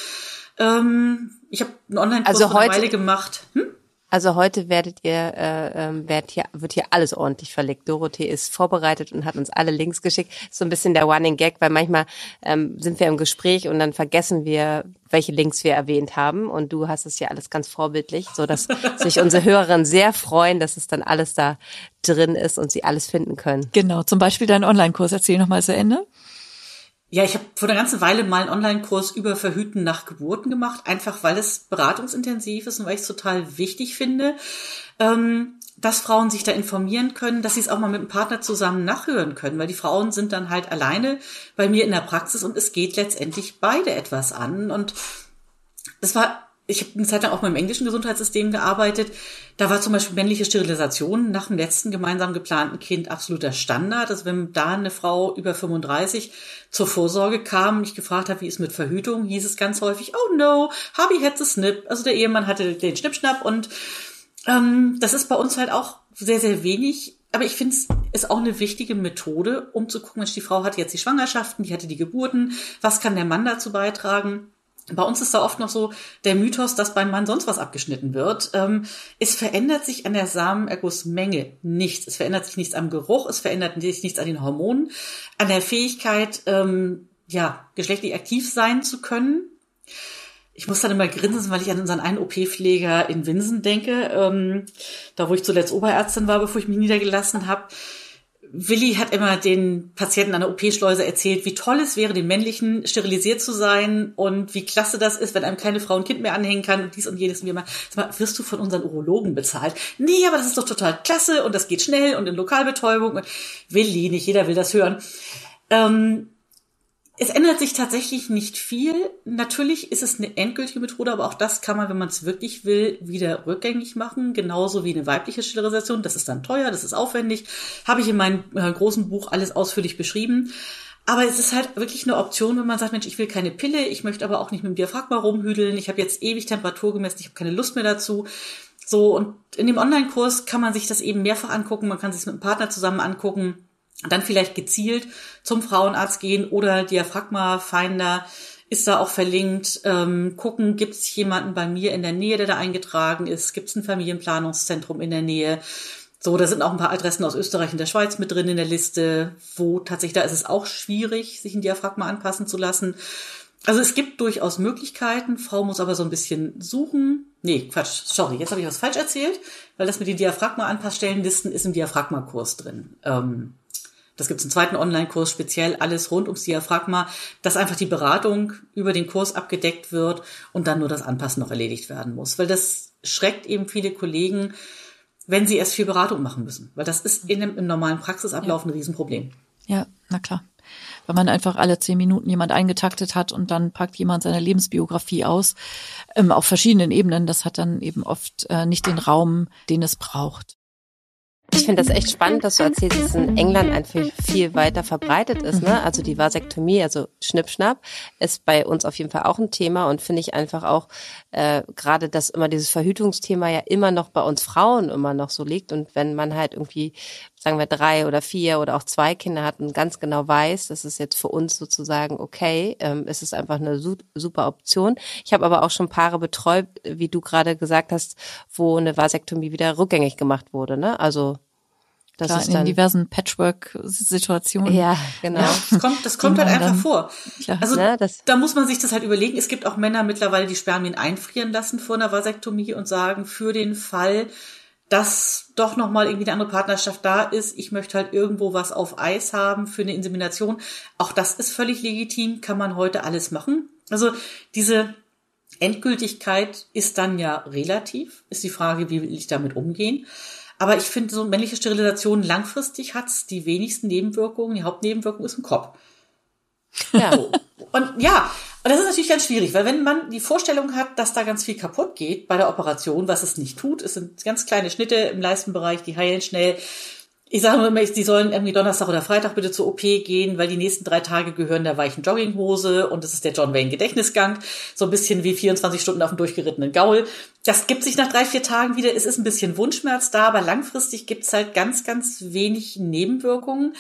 Ähm, ich habe einen Online-Kurs also vor einer heute, Weile gemacht. Hm? Also heute werdet ihr, äh, wird hier, wird hier alles ordentlich verlegt. Dorothee ist vorbereitet und hat uns alle Links geschickt. Ist so ein bisschen der Running Gag, weil manchmal ähm, sind wir im Gespräch und dann vergessen wir, welche Links wir erwähnt haben. Und du hast es ja alles ganz vorbildlich, so dass sich unsere Hörerinnen sehr freuen, dass es dann alles da drin ist und sie alles finden können. Genau, zum Beispiel deinen Online-Kurs. Erzähl nochmal zu Ende. Ja, ich habe vor einer ganzen Weile mal einen Online-Kurs über Verhüten nach Geburten gemacht, einfach weil es beratungsintensiv ist und weil ich es total wichtig finde, ähm, dass Frauen sich da informieren können, dass sie es auch mal mit einem Partner zusammen nachhören können, weil die Frauen sind dann halt alleine bei mir in der Praxis und es geht letztendlich beide etwas an. Und das war, ich habe eine Zeit lang auch mal im englischen Gesundheitssystem gearbeitet. Da war zum Beispiel männliche Sterilisation nach dem letzten gemeinsam geplanten Kind absoluter Standard. Also wenn da eine Frau über fünfunddreißig zur Vorsorge kam und ich gefragt habe, wie ist mit Verhütung, hieß es ganz häufig, oh no, hubby had the snip. Also der Ehemann hatte den Schnippschnapp und ähm, das ist bei uns halt auch sehr, sehr wenig. Aber ich finde es ist auch eine wichtige Methode, um zu gucken, Mensch, die Frau hatte jetzt die Schwangerschaften, die hatte die Geburten, was kann der Mann dazu beitragen? Bei uns ist da oft noch so der Mythos, dass beim Mann sonst was abgeschnitten wird. Ähm, es verändert sich an der Samenergussmenge nichts. Es verändert sich nichts am Geruch, es verändert sich nichts an den Hormonen, an der Fähigkeit, ähm, ja, geschlechtlich aktiv sein zu können. Ich muss dann immer grinsen, weil ich an unseren einen O P-Pfleger in Winsen denke, ähm, da wo ich zuletzt Oberärztin war, bevor ich mich niedergelassen habe. Willi hat immer den Patienten an der O P-Schleuse erzählt, wie toll es wäre, den männlichen sterilisiert zu sein und wie klasse das ist, wenn einem keine Frau ein Kind mehr anhängen kann und dies und jenes. Und wir mal, sag mal, wirst du von unseren Urologen bezahlt? Nee, aber das ist doch total klasse und das geht schnell und in Lokalbetäubung. Und Willi, nicht jeder will das hören. Ähm, Es ändert sich tatsächlich nicht viel. Natürlich ist es eine endgültige Methode, aber auch das kann man, wenn man es wirklich will, wieder rückgängig machen. Genauso wie eine weibliche Sterilisation. Das ist dann teuer, das ist aufwendig. Habe ich in meinem äh, großen Buch alles ausführlich beschrieben. Aber es ist halt wirklich eine Option, wenn man sagt, Mensch, ich will keine Pille, ich möchte aber auch nicht mit dem Diaphragma rumhüdeln, ich habe jetzt ewig Temperatur gemessen, ich habe keine Lust mehr dazu. So, und in dem Online-Kurs kann man sich das eben mehrfach angucken, man kann sich es mit einem Partner zusammen angucken. Dann vielleicht gezielt zum Frauenarzt gehen oder Diaphragma-Finder ist da auch verlinkt. Ähm, gucken, gibt es jemanden bei mir in der Nähe, der da eingetragen ist? Gibt es ein Familienplanungszentrum in der Nähe? So, da sind auch ein paar Adressen aus Österreich und der Schweiz mit drin in der Liste, wo tatsächlich, da ist es auch schwierig, sich ein Diaphragma anpassen zu lassen. Also es gibt durchaus Möglichkeiten. Frau muss aber so ein bisschen suchen. Nee, Quatsch, sorry, jetzt habe ich was falsch erzählt, weil das mit den Diaphragma-Anpassstellenlisten ist im Diaphragma-Kurs drin. Ähm, Das gibt's einen zweiten Online-Kurs, speziell alles rund ums Diaphragma, dass einfach die Beratung über den Kurs abgedeckt wird und dann nur das Anpassen noch erledigt werden muss. Weil das schreckt eben viele Kollegen, wenn sie erst viel Beratung machen müssen. Weil das ist in einem, im normalen Praxisablauf ja. ein Riesenproblem. Ja, Na klar. Wenn man einfach alle zehn Minuten jemand eingetaktet hat und dann packt jemand seine Lebensbiografie aus, ähm, auf verschiedenen Ebenen, das hat dann eben oft äh, nicht den Raum, den es braucht. Ich finde das echt spannend, dass du erzählst, dass es in England einfach viel weiter verbreitet ist, ne? Also die Vasektomie, also Schnippschnapp, ist bei uns auf jeden Fall auch ein Thema und finde ich einfach auch äh, gerade, dass immer dieses Verhütungsthema ja immer noch bei uns Frauen immer noch so liegt und wenn man halt irgendwie, sagen wir drei oder vier oder auch zwei Kinder hat und ganz genau weiß, das ist jetzt für uns sozusagen okay, ähm, es ist einfach eine su- super Option. Ich habe aber auch schon Paare betreut, wie du gerade gesagt hast, wo eine Vasektomie wieder rückgängig gemacht wurde, ne? Also das Klar, ist in dann, diversen Patchwork-Situationen. ja, genau. Ja, das kommt, das kommt halt einfach dann, vor. Klar. Also Ne, das- da muss man sich das halt überlegen. Es gibt auch Männer mittlerweile, die Spermien einfrieren lassen vor einer Vasektomie und sagen, für den Fall, dass doch nochmal irgendwie eine andere Partnerschaft da ist, ich möchte halt irgendwo was auf Eis haben für eine Insemination. Auch das ist völlig legitim, kann man heute alles machen. Also diese Endgültigkeit ist dann ja relativ, ist die Frage, wie will ich damit umgehen. Aber ich finde, so männliche Sterilisation langfristig hat's die wenigsten Nebenwirkungen. Die Hauptnebenwirkung ist im Kopf. Ja. So. Und ja, und das ist natürlich ganz schwierig, weil wenn man die Vorstellung hat, dass da ganz viel kaputt geht bei der Operation, was es nicht tut, es sind ganz kleine Schnitte im Leistenbereich, die heilen schnell. Ich sage nur immer, die sollen irgendwie Donnerstag oder Freitag bitte zur O P gehen, weil die nächsten drei Tage gehören der weichen Jogginghose und das ist der John Wayne Gedächtnisgang. So ein bisschen wie vierundzwanzig Stunden auf dem durchgerittenen Gaul. Das gibt sich nach drei, vier Tagen wieder. Es ist ein bisschen Wunschschmerz da, aber langfristig gibt es halt ganz, ganz wenig Nebenwirkungen.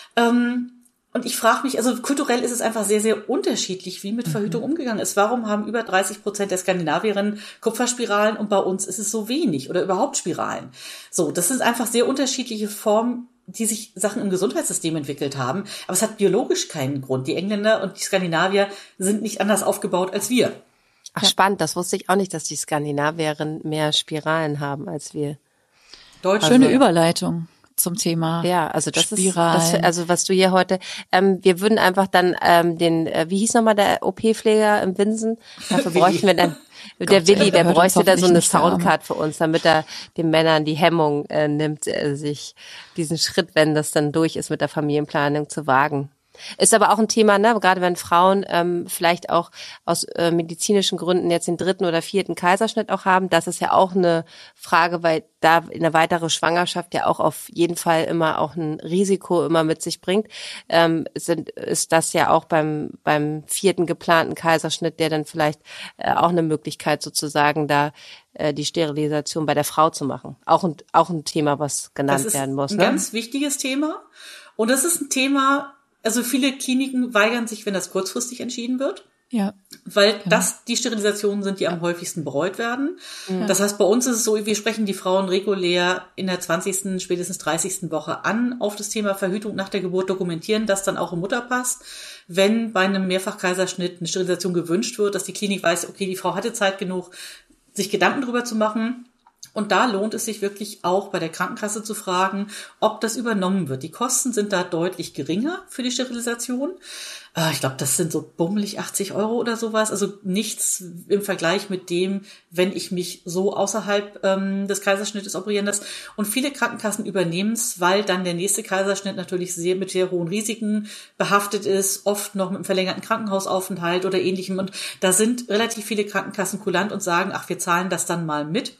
Ähm, Und ich frage mich, also kulturell ist es einfach sehr, sehr unterschiedlich, wie mit Verhütung mhm. umgegangen ist. Warum haben über dreißig Prozent der Skandinavierinnen Kupferspiralen und bei uns ist es so wenig oder überhaupt Spiralen? So, das sind einfach sehr unterschiedliche Formen, die sich Sachen im Gesundheitssystem entwickelt haben. Aber es hat biologisch keinen Grund. Die Engländer und die Skandinavier sind nicht anders aufgebaut als wir. Ach, spannend, das wusste ich auch nicht, dass die Skandinavierinnen mehr Spiralen haben als wir. Deutsch. Schöne also, Überleitung zum Thema Ja, also das Spiralen. ist, das, also was du hier heute, ähm, wir würden einfach dann ähm, den, äh, wie hieß nochmal der O P-Pfleger im Winsen? Dafür bräuchten wir dann, der Willi, der bräuchte da so eine Soundcard für uns, damit er den Männern die Hemmung äh, nimmt, äh, sich diesen Schritt, wenn das dann durch ist mit der Familienplanung, zu wagen. Ist aber auch ein Thema, ne? Gerade wenn Frauen ähm, vielleicht auch aus äh, medizinischen Gründen jetzt den dritten oder vierten Kaiserschnitt auch haben. Das ist ja auch eine Frage, weil da eine weitere Schwangerschaft ja auch auf jeden Fall immer auch ein Risiko immer mit sich bringt. Ähm, sind, ist das ja auch beim beim vierten geplanten Kaiserschnitt, der dann vielleicht äh, auch eine Möglichkeit sozusagen da äh, die Sterilisation bei der Frau zu machen. Auch ein, auch ein Thema, was genannt werden muss. Das ist ne? ein ganz wichtiges Thema. Und das ist ein Thema, also viele Kliniken weigern sich, wenn das kurzfristig entschieden wird. Ja. Weil ja. das die Sterilisationen sind, die am häufigsten bereut werden. Ja. Das heißt, bei uns ist es so, wir sprechen die Frauen regulär in der zwanzigsten, spätestens dreißigsten Woche an auf das Thema Verhütung nach der Geburt, dokumentieren das dann auch im Mutterpass. Wenn bei einem Mehrfachkaiserschnitt eine Sterilisation gewünscht wird, dass die Klinik weiß, okay, die Frau hatte Zeit genug, sich Gedanken drüber zu machen. Und da lohnt es sich wirklich auch bei der Krankenkasse zu fragen, ob das übernommen wird. Die Kosten sind da deutlich geringer für die Sterilisation. Ich glaube, das sind so bummelig achtzig Euro oder sowas. Also nichts im Vergleich mit dem, wenn ich mich so außerhalb ähm, des Kaiserschnittes operieren lasse. Und viele Krankenkassen übernehmen es, weil dann der nächste Kaiserschnitt natürlich sehr mit sehr hohen Risiken behaftet ist, oft noch mit einem verlängerten Krankenhausaufenthalt oder ähnlichem. Und da sind relativ viele Krankenkassen kulant und sagen, ach, wir zahlen das dann mal mit.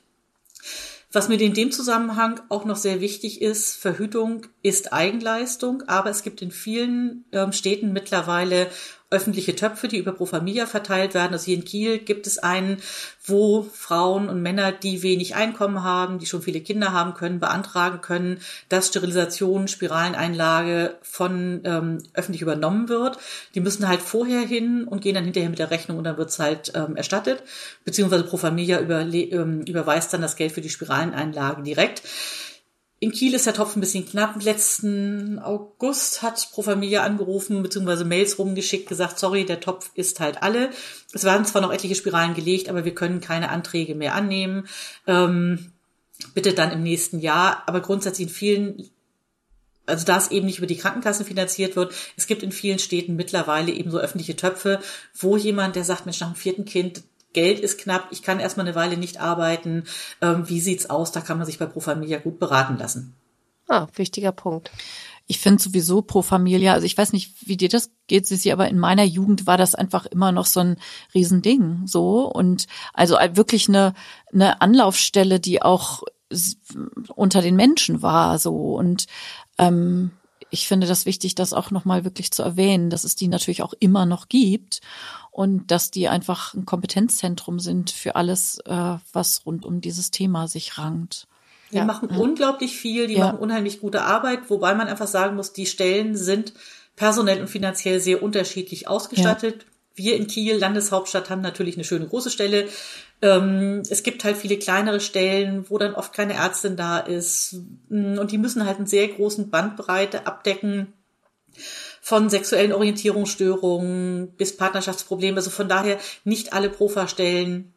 Was mir in dem Zusammenhang auch noch sehr wichtig ist, Verhütung ist Eigenleistung, aber es gibt in vielen ähm, Städten mittlerweile öffentliche Töpfe, die über Pro Familia verteilt werden. Also hier in Kiel gibt es einen, wo Frauen und Männer, die wenig Einkommen haben, die schon viele Kinder haben können, beantragen können, dass Sterilisation, Spiraleneinlage von ähm, öffentlich übernommen wird. Die müssen halt vorher hin und gehen dann hinterher mit der Rechnung und dann wird's halt ähm, erstattet. Beziehungsweise Pro Familia überle- ähm, überweist dann das Geld für die Spiraleneinlage direkt. In Kiel ist der Topf ein bisschen knapp. Letzten August hat Pro Familia angerufen, beziehungsweise Mails rumgeschickt, gesagt, sorry, der Topf ist halt alle. Es werden zwar noch etliche Spiralen gelegt, aber wir können keine Anträge mehr annehmen. Ähm, bitte dann im nächsten Jahr. Aber grundsätzlich in vielen, also da es eben nicht über die Krankenkassen finanziert wird, es gibt in vielen Städten mittlerweile eben so öffentliche Töpfe, wo jemand, der sagt, Mensch, nach dem vierten Kind, Geld ist knapp, ich kann erstmal eine Weile nicht arbeiten. Ähm, wie sieht's aus? Da kann man sich bei Pro Familia gut beraten lassen. Ah, wichtiger Punkt. Ich finde sowieso Pro Familia, also ich weiß nicht, wie dir das geht, Sissi, aber in meiner Jugend war das einfach immer noch so ein Riesending, so. Und also wirklich eine, eine Anlaufstelle, die auch unter den Menschen war, so. Und ähm, ich finde das wichtig, das auch nochmal wirklich zu erwähnen, dass es die natürlich auch immer noch gibt und dass die einfach ein Kompetenzzentrum sind für alles, äh, was rund um dieses Thema sich rankt. Die ja. machen ja. unglaublich viel, die ja. machen unheimlich gute Arbeit, wobei man einfach sagen muss, die Stellen sind personell und finanziell sehr unterschiedlich ausgestattet. Ja. Wir in Kiel, Landeshauptstadt, haben natürlich eine schöne große Stelle. Ähm, es gibt halt viele kleinere Stellen, wo dann oft keine Ärztin da ist. Und die müssen halt einen sehr großen Bandbreite abdecken, von sexuellen Orientierungsstörungen bis Partnerschaftsproblemen. Also von daher nicht alle Profa-Stellen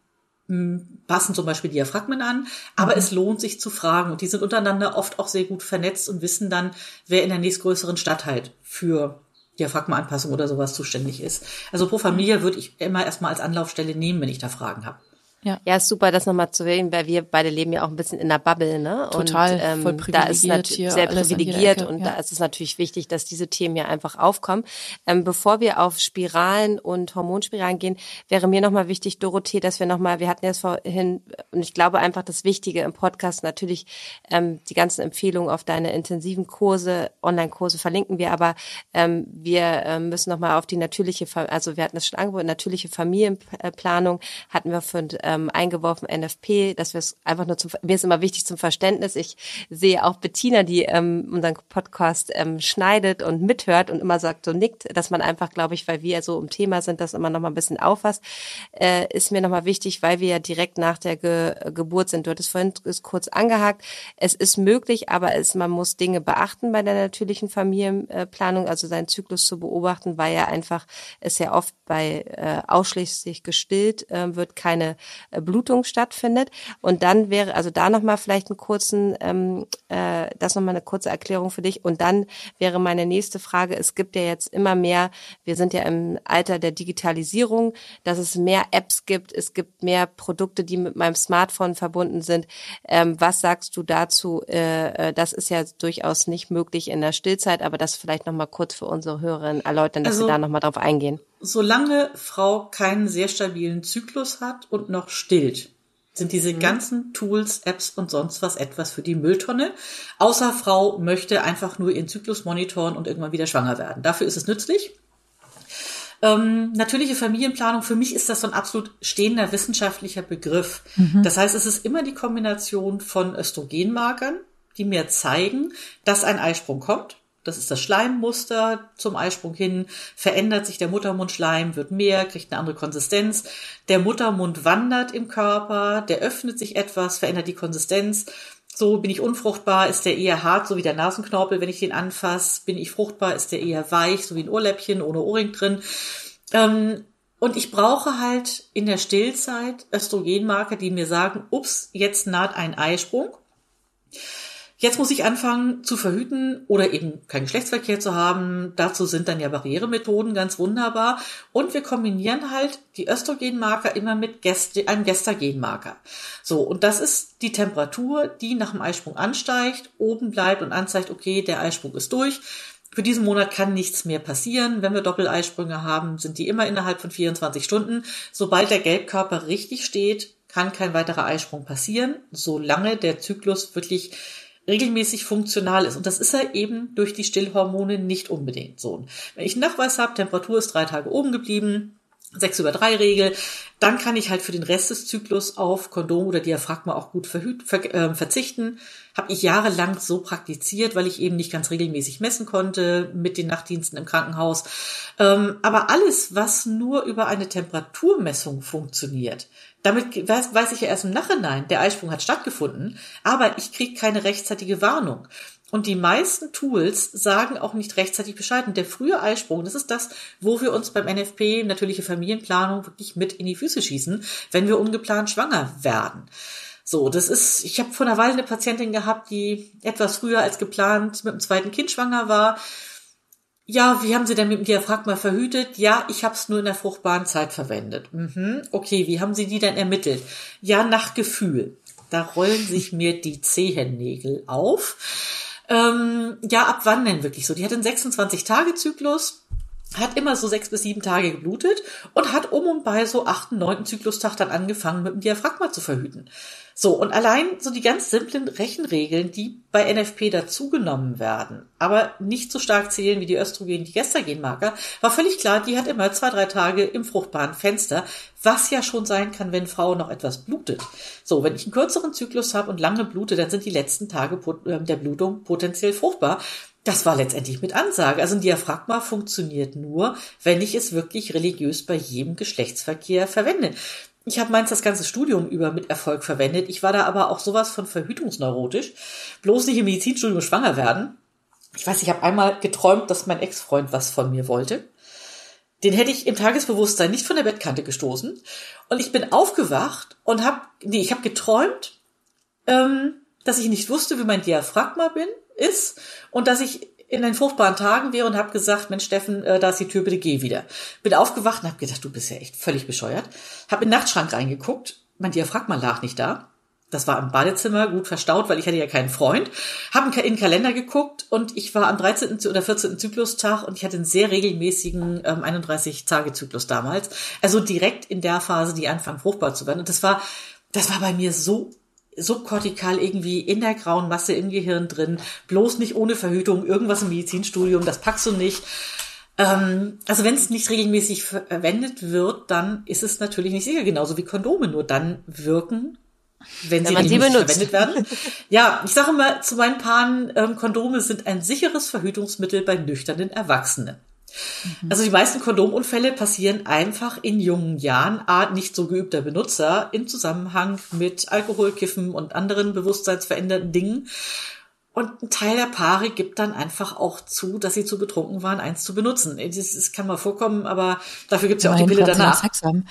passen zum Beispiel Diaphragmen an, aber mhm. es lohnt sich zu fragen. Und die sind untereinander oft auch sehr gut vernetzt und wissen dann, wer in der nächstgrößeren Stadt halt für Diaphragmenanpassung oder sowas zuständig ist. Also Pro Familia würde ich immer erstmal als Anlaufstelle nehmen, wenn ich da Fragen habe. Ja, ja, ist super, das nochmal zu wählen, weil wir beide leben ja auch ein bisschen in der Bubble, ne? Total, und, ähm, voll privilegiert da ist hier, sehr privilegiert Ecke, und ja. da ist es natürlich wichtig, dass diese Themen ja einfach aufkommen. Ähm, bevor wir auf Spiralen und Hormonspiralen gehen, wäre mir nochmal wichtig, Dorothee, dass wir nochmal, wir hatten jetzt vorhin, und ich glaube einfach das Wichtige im Podcast, natürlich ähm, die ganzen Empfehlungen auf deine intensiven Kurse, Online-Kurse verlinken wir, aber ähm, wir ähm, müssen nochmal auf die natürliche, also wir hatten das schon angeboten, natürliche Familienplanung hatten wir für ähm, eingeworfen, N F P, dass wir es einfach nur zum, mir ist immer wichtig zum Verständnis. Ich sehe auch Bettina, die ähm, unseren Podcast ähm, schneidet und mithört und immer sagt, so nickt, dass man einfach, glaube ich, weil wir so im Thema sind, das immer noch mal ein bisschen auffasst, äh, ist mir noch mal wichtig, weil wir ja direkt nach der Ge- Geburt sind. Du hattest vorhin kurz angehakt. Es ist möglich, aber es, man muss Dinge beachten bei der natürlichen Familienplanung, also seinen Zyklus zu beobachten, weil ja einfach es ja oft bei äh, ausschließlich gestillt äh, wird, keine äh, Blutung stattfindet. Und dann wäre, also da nochmal vielleicht einen kurzen, ähm, äh, das nochmal eine kurze Erklärung für dich. Und dann wäre meine nächste Frage, es gibt ja jetzt immer mehr, wir sind ja im Alter der Digitalisierung, dass es mehr Apps gibt, es gibt mehr Produkte, die mit meinem Smartphone verbunden sind. Ähm, was sagst du dazu? Äh, das ist ja durchaus nicht möglich in der Stillzeit, aber das vielleicht nochmal kurz für unsere Hörerinnen erläutern, dass also, wir da nochmal drauf eingehen. Solange Frau keinen sehr stabilen Zyklus hat und noch stillt, sind diese mhm. ganzen Tools, Apps und sonst was etwas für die Mülltonne. Außer Frau möchte einfach nur ihren Zyklus monitoren und irgendwann wieder schwanger werden. Dafür ist es nützlich. Ähm, natürliche Familienplanung, für mich ist das so ein absolut stehender wissenschaftlicher Begriff. Mhm. Das heißt, es ist immer die Kombination von Östrogenmarkern, die mir zeigen, dass ein Eisprung kommt. Das ist das Schleimmuster zum Eisprung hin, verändert sich der Muttermundschleim, wird mehr, kriegt eine andere Konsistenz. Der Muttermund wandert im Körper, der öffnet sich etwas, verändert die Konsistenz. So, bin ich unfruchtbar, ist der eher hart, so wie der Nasenknorpel, wenn ich den anfasse. Bin ich fruchtbar, ist der eher weich, so wie ein Ohrläppchen, ohne Ohrring drin. Ähm, und ich brauche halt in der Stillzeit Östrogenmarker, die mir sagen, ups, jetzt naht ein Eisprung. Jetzt muss ich anfangen zu verhüten oder eben keinen Geschlechtsverkehr zu haben. Dazu sind dann ja Barrieremethoden ganz wunderbar. Und wir kombinieren halt die Östrogenmarker immer mit Gest- einem Gestagenmarker. So, und das ist die Temperatur, die nach dem Eisprung ansteigt, oben bleibt und anzeigt, okay, der Eisprung ist durch. Für diesen Monat kann nichts mehr passieren. Wenn wir Doppeleisprünge haben, sind die immer innerhalb von vierundzwanzig Stunden. Sobald der Gelbkörper richtig steht, kann kein weiterer Eisprung passieren, solange der Zyklus wirklich regelmäßig funktional ist. Und das ist er eben durch die Stillhormone nicht unbedingt so. Wenn ich einen Nachweis habe, Temperatur ist drei Tage oben geblieben, sechs über drei Regel, dann kann ich halt für den Rest des Zyklus auf Kondom oder Diaphragma auch gut verhüt, ver, äh, verzichten. Habe ich jahrelang so praktiziert, weil ich eben nicht ganz regelmäßig messen konnte mit den Nachtdiensten im Krankenhaus. Ähm, aber alles, was nur über eine Temperaturmessung funktioniert, damit weiß, weiß ich ja erst im Nachhinein, der Eisprung hat stattgefunden, aber ich kriege keine rechtzeitige Warnung. Und die meisten Tools sagen auch nicht rechtzeitig Bescheid. Und der frühe Eisprung, das ist das, wo wir uns beim N F P, natürliche Familienplanung, wirklich mit in die Füße schießen, wenn wir ungeplant schwanger werden. So, das ist, ich habe vor einer Weile eine Patientin gehabt, die etwas früher als geplant mit dem zweiten Kind schwanger war. Ja, wie haben Sie denn mit dem Diaphragma verhütet? Ja, ich habe es nur in der fruchtbaren Zeit verwendet. Mhm. Okay, wie haben Sie die denn ermittelt? Ja, nach Gefühl. Da rollen sich mir die Zehennägel auf. Ähm, ja, ab wann denn wirklich so? Die hat einen sechsundzwanzig-Tage-Zyklus, hat immer so sechs bis sieben Tage geblutet und hat um und bei so achten, neunten Zyklustag dann angefangen, mit dem Diaphragma zu verhüten. So, und allein so die ganz simplen Rechenregeln, die bei N F P dazugenommen werden, aber nicht so stark zählen wie die Östrogen, die Gestagenmarker, war völlig klar, die hat immer zwei, drei Tage im fruchtbaren Fenster, was ja schon sein kann, wenn Frau noch etwas blutet. So, wenn ich einen kürzeren Zyklus habe und lange blute, dann sind die letzten Tage der Blutung potenziell fruchtbar. Das war letztendlich mit Ansage. Also ein Diaphragma funktioniert nur, wenn ich es wirklich religiös bei jedem Geschlechtsverkehr verwende. Ich habe meins das ganze Studium über mit Erfolg verwendet. Ich war da aber auch sowas von verhütungsneurotisch. Bloß nicht im Medizinstudium schwanger werden. Ich weiß, ich habe einmal geträumt, dass mein Ex-Freund was von mir wollte. Den hätte ich im Tagesbewusstsein nicht von der Bettkante gestoßen. Und ich bin aufgewacht und habe, nee, ich habe geträumt, ähm, dass ich nicht wusste, wie mein Diaphragma bin, ist und dass ich in den fruchtbaren Tagen wäre und habe gesagt, Mensch Steffen, äh, da ist die Tür, bitte geh wieder. Bin aufgewacht und habe gedacht, du bist ja echt völlig bescheuert. Habe in den Nachtschrank reingeguckt, mein Diaphragma lag nicht da. Das war im Badezimmer gut verstaut, weil ich hatte ja keinen Freund. Habe in den Kalender geguckt und ich war am dreizehnten oder vierzehnten Zyklustag und ich hatte einen sehr regelmäßigen ähm, einunddreißig-Tage-Zyklus damals. Also direkt in der Phase, die anfangen fruchtbar zu werden. Und das war, das war bei mir so subkortikal irgendwie in der grauen Masse im Gehirn drin, bloß nicht ohne Verhütung, irgendwas im Medizinstudium, das packst du nicht. Ähm, also wenn es nicht regelmäßig verwendet wird, dann ist es natürlich nicht sicher, genauso wie Kondome, nur dann wirken, wenn, wenn sie regelmäßig verwendet werden. Ja, ich sage immer zu meinen Paaren, ähm, Kondome sind ein sicheres Verhütungsmittel bei nüchternen Erwachsenen. Also die meisten Kondomunfälle passieren einfach in jungen Jahren, a, nicht so geübter Benutzer, im Zusammenhang mit Alkohol, Kiffen und anderen bewusstseinsverändernden Dingen. Und ein Teil der Paare gibt dann einfach auch zu, dass sie zu betrunken waren, eins zu benutzen. Das, das kann mal vorkommen, aber dafür gibt's ja auch die Pille danach.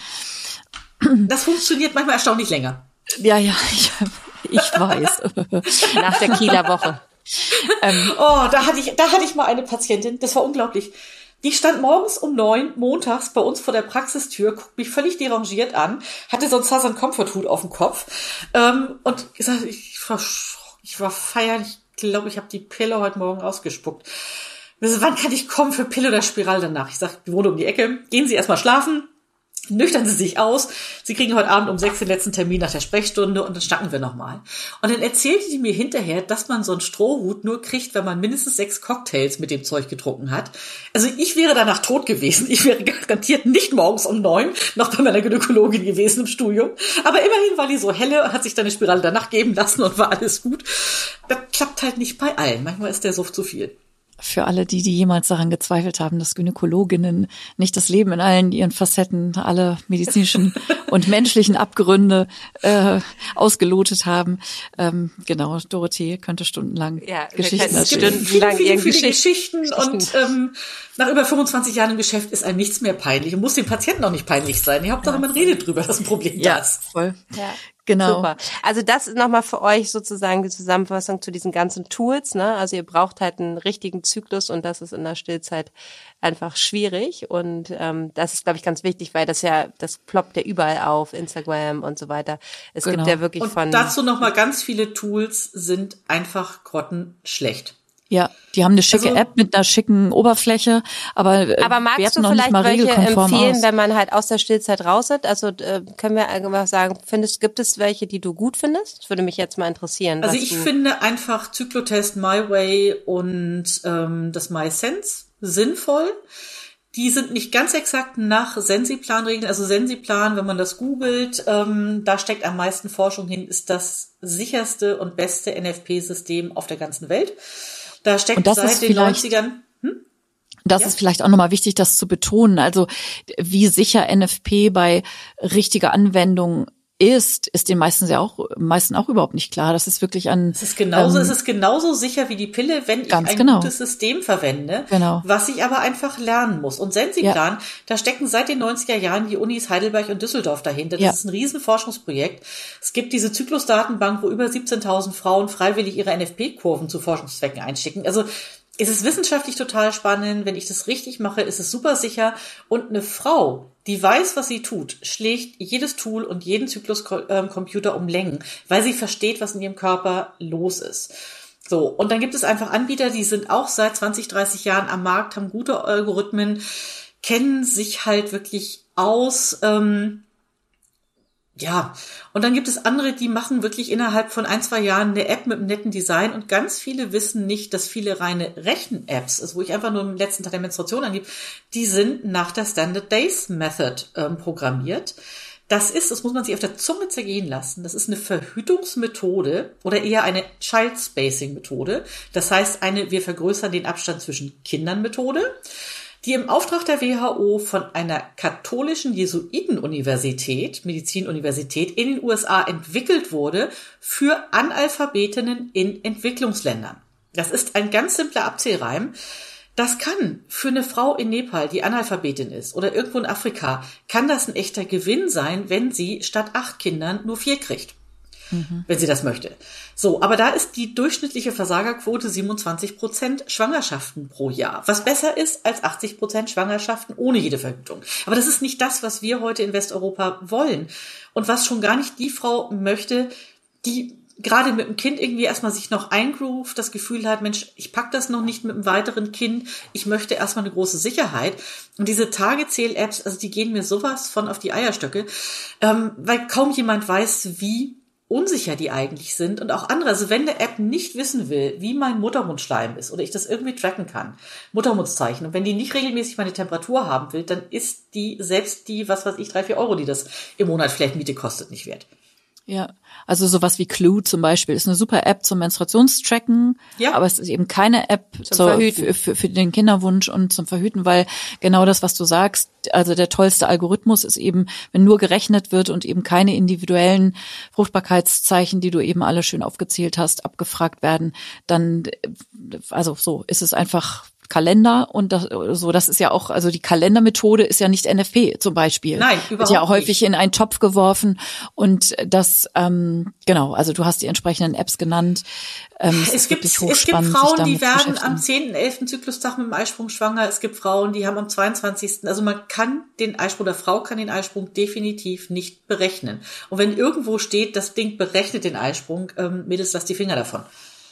Das funktioniert manchmal erstaunlich länger. Ja, ja, ich, ich weiß. Nach der Kieler Woche. ähm, oh, da hatte ich, da hatte ich mal eine Patientin, das war unglaublich. Die stand morgens um neun, montags bei uns vor der Praxistür, guckt mich völlig derangiert an, hatte so einen Southern Comfort Hut auf dem Kopf ähm, und gesagt, ich war, ich war feiern, ich glaube, ich habe die Pille heute Morgen ausgespuckt. Also, wann kann ich kommen für Pille oder Spiral danach? Ich sage, die wohnt um die Ecke, gehen Sie erstmal schlafen. Nüchtern Sie sich aus. Sie kriegen heute Abend um sechs den letzten Termin nach der Sprechstunde und dann schnacken wir nochmal. Und dann erzählte die mir hinterher, dass man so einen Strohhut nur kriegt, wenn man mindestens sechs Cocktails mit dem Zeug getrunken hat. Also ich wäre danach tot gewesen. Ich wäre garantiert nicht morgens um neun noch bei meiner Gynäkologin gewesen im Studium. Aber immerhin war die so helle und hat sich dann eine Spirale danach geben lassen und war alles gut. Das klappt halt nicht bei allen. Manchmal ist der Suff zu viel. Für alle die, die jemals daran gezweifelt haben, dass Gynäkologinnen nicht das Leben in allen ihren Facetten, alle medizinischen und menschlichen Abgründe äh, ausgelotet haben. Ähm, genau, Dorothee könnte stundenlang ja, Geschichten erzählen. Stundenlang viele, viele, viele Geschichten, Geschichten und ähm, nach über fünfundzwanzig Jahren im Geschäft ist einem nichts mehr peinlich und muss dem Patienten auch nicht peinlich sein. Die Hauptsache, ja, man redet drüber, dass ein Problem ja, da ist. Voll. Ja. Genau. Super. Also das ist nochmal für euch sozusagen die Zusammenfassung zu diesen ganzen Tools, ne? Also ihr braucht halt einen richtigen Zyklus und das ist in der Stillzeit einfach schwierig und ähm, das ist, glaube ich, ganz wichtig, weil das ja, das ploppt ja überall auf, Instagram und so weiter. Es genau. gibt ja wirklich und von... dazu nochmal ganz viele Tools sind einfach grottenschlecht. Ja, die haben eine schicke also, App mit einer schicken Oberfläche, aber äh, aber magst werten du noch nicht vielleicht mal welche regelkonform empfehlen, aus. wenn man halt aus der Stillzeit raus ist? Also äh, können wir einfach sagen, findest, gibt es welche, die du gut findest? Das würde mich jetzt mal interessieren. Also was ich du finde einfach Zyklotest MyWay und ähm, das MySense sinnvoll. Die sind nicht ganz exakt nach Sensiplan-Regeln. Also Sensiplan, wenn man das googelt, ähm, da steckt am meisten Forschung hin, ist das sicherste und beste N F P-System auf der ganzen Welt. Da steckt seit den neunzigern... Hm? Das ja? ist vielleicht auch nochmal wichtig, das zu betonen. Also wie sicher N F P bei richtiger Anwendung ist, ist den meisten ja auch, meisten auch überhaupt nicht klar. Das ist wirklich ein... Es ist genauso, ähm, es ist genauso sicher wie die Pille, wenn ich ein genau. gutes System verwende, genau. was ich aber einfach lernen muss. Und Sensiplan, ja. da stecken seit den neunziger Jahren die Unis Heidelberg und Düsseldorf dahinter. Das ja. ist ein riesen Forschungsprojekt. Es gibt diese Zyklusdatenbank, wo über siebzehntausend Frauen freiwillig ihre N F P-Kurven zu Forschungszwecken einschicken. Also es ist wissenschaftlich total spannend. Wenn ich das richtig mache, ist es super sicher. Und eine Frau, die weiß, was sie tut, schlägt jedes Tool und jeden Zykluscomputer um Längen, weil sie versteht, was in ihrem Körper los ist. So, und dann gibt es einfach Anbieter, die sind auch seit zwanzig, dreißig Jahren am Markt, haben gute Algorithmen, kennen sich halt wirklich aus. Ähm, ja, und dann gibt es andere, die machen wirklich innerhalb von ein, zwei Jahren eine App mit einem netten Design und ganz viele wissen nicht, dass viele reine Rechen-Apps, also wo ich einfach nur im letzten Tag der Menstruation angebe, die sind nach der Standard Days Method ähm, programmiert. Das ist, das muss man sich auf der Zunge zergehen lassen, das ist eine Verhütungsmethode oder eher eine Child Spacing Methode. Das heißt, eine, wir vergrößern den Abstand zwischen Kindern Methode, die im Auftrag der W H O von einer katholischen Jesuitenuniversität, Medizinuniversität in den U S A entwickelt wurde für Analphabetinnen in Entwicklungsländern. Das ist ein ganz simpler Abzählreim. Das kann für eine Frau in Nepal, die Analphabetin ist, oder irgendwo in Afrika, kann das ein echter Gewinn sein, wenn sie statt acht Kindern nur vier kriegt. Mhm. Wenn sie das möchte. So, aber da ist die durchschnittliche Versagerquote siebenundzwanzig Prozent Schwangerschaften pro Jahr, was besser ist als achtzig Prozent Schwangerschaften ohne jede Verhütung. Aber das ist nicht das, was wir heute in Westeuropa wollen und was schon gar nicht die Frau möchte, die gerade mit dem Kind irgendwie erstmal sich noch eingroovt, das Gefühl hat, Mensch, ich pack das noch nicht mit einem weiteren Kind, ich möchte erstmal eine große Sicherheit. Und diese Tagezähl-Apps, also die gehen mir sowas von auf die Eierstöcke, ähm, weil kaum jemand weiß, wie unsicher die eigentlich sind und auch andere. Also wenn eine App nicht wissen will, wie mein Muttermundschleim ist oder ich das irgendwie tracken kann, Muttermundszeichen, und wenn die nicht regelmäßig meine Temperatur haben will, dann ist die, selbst die, was weiß ich, drei, vier Euro, die das im Monat vielleicht Miete kostet, nicht wert. Ja, also sowas wie Clue zum Beispiel ist eine super App zum Menstruationstracken, ja. Aber es ist eben keine App zur, für, für, für den Kinderwunsch und zum Verhüten, weil genau das, was du sagst, also der tollste Algorithmus ist eben, wenn nur gerechnet wird und eben keine individuellen Fruchtbarkeitszeichen, die du eben alle schön aufgezählt hast, abgefragt werden, dann, also so ist es einfach Kalender und das, so, das ist ja auch, also die Kalendermethode ist ja nicht N F P zum Beispiel. Nein, überhaupt wird ja häufig nicht. In einen Topf geworfen und das, ähm, genau, also du hast die entsprechenden Apps genannt. Ähm, es, es gibt, es gibt Frauen, die werden am zehnten, elften Zyklustag mit dem Eisprung schwanger. Es gibt Frauen, die haben am zweiundzwanzigsten Also man kann den Eisprung, oder Frau kann den Eisprung definitiv nicht berechnen. Und wenn irgendwo steht, das Ding berechnet den Eisprung, ähm, Mädels, lasst die Finger davon.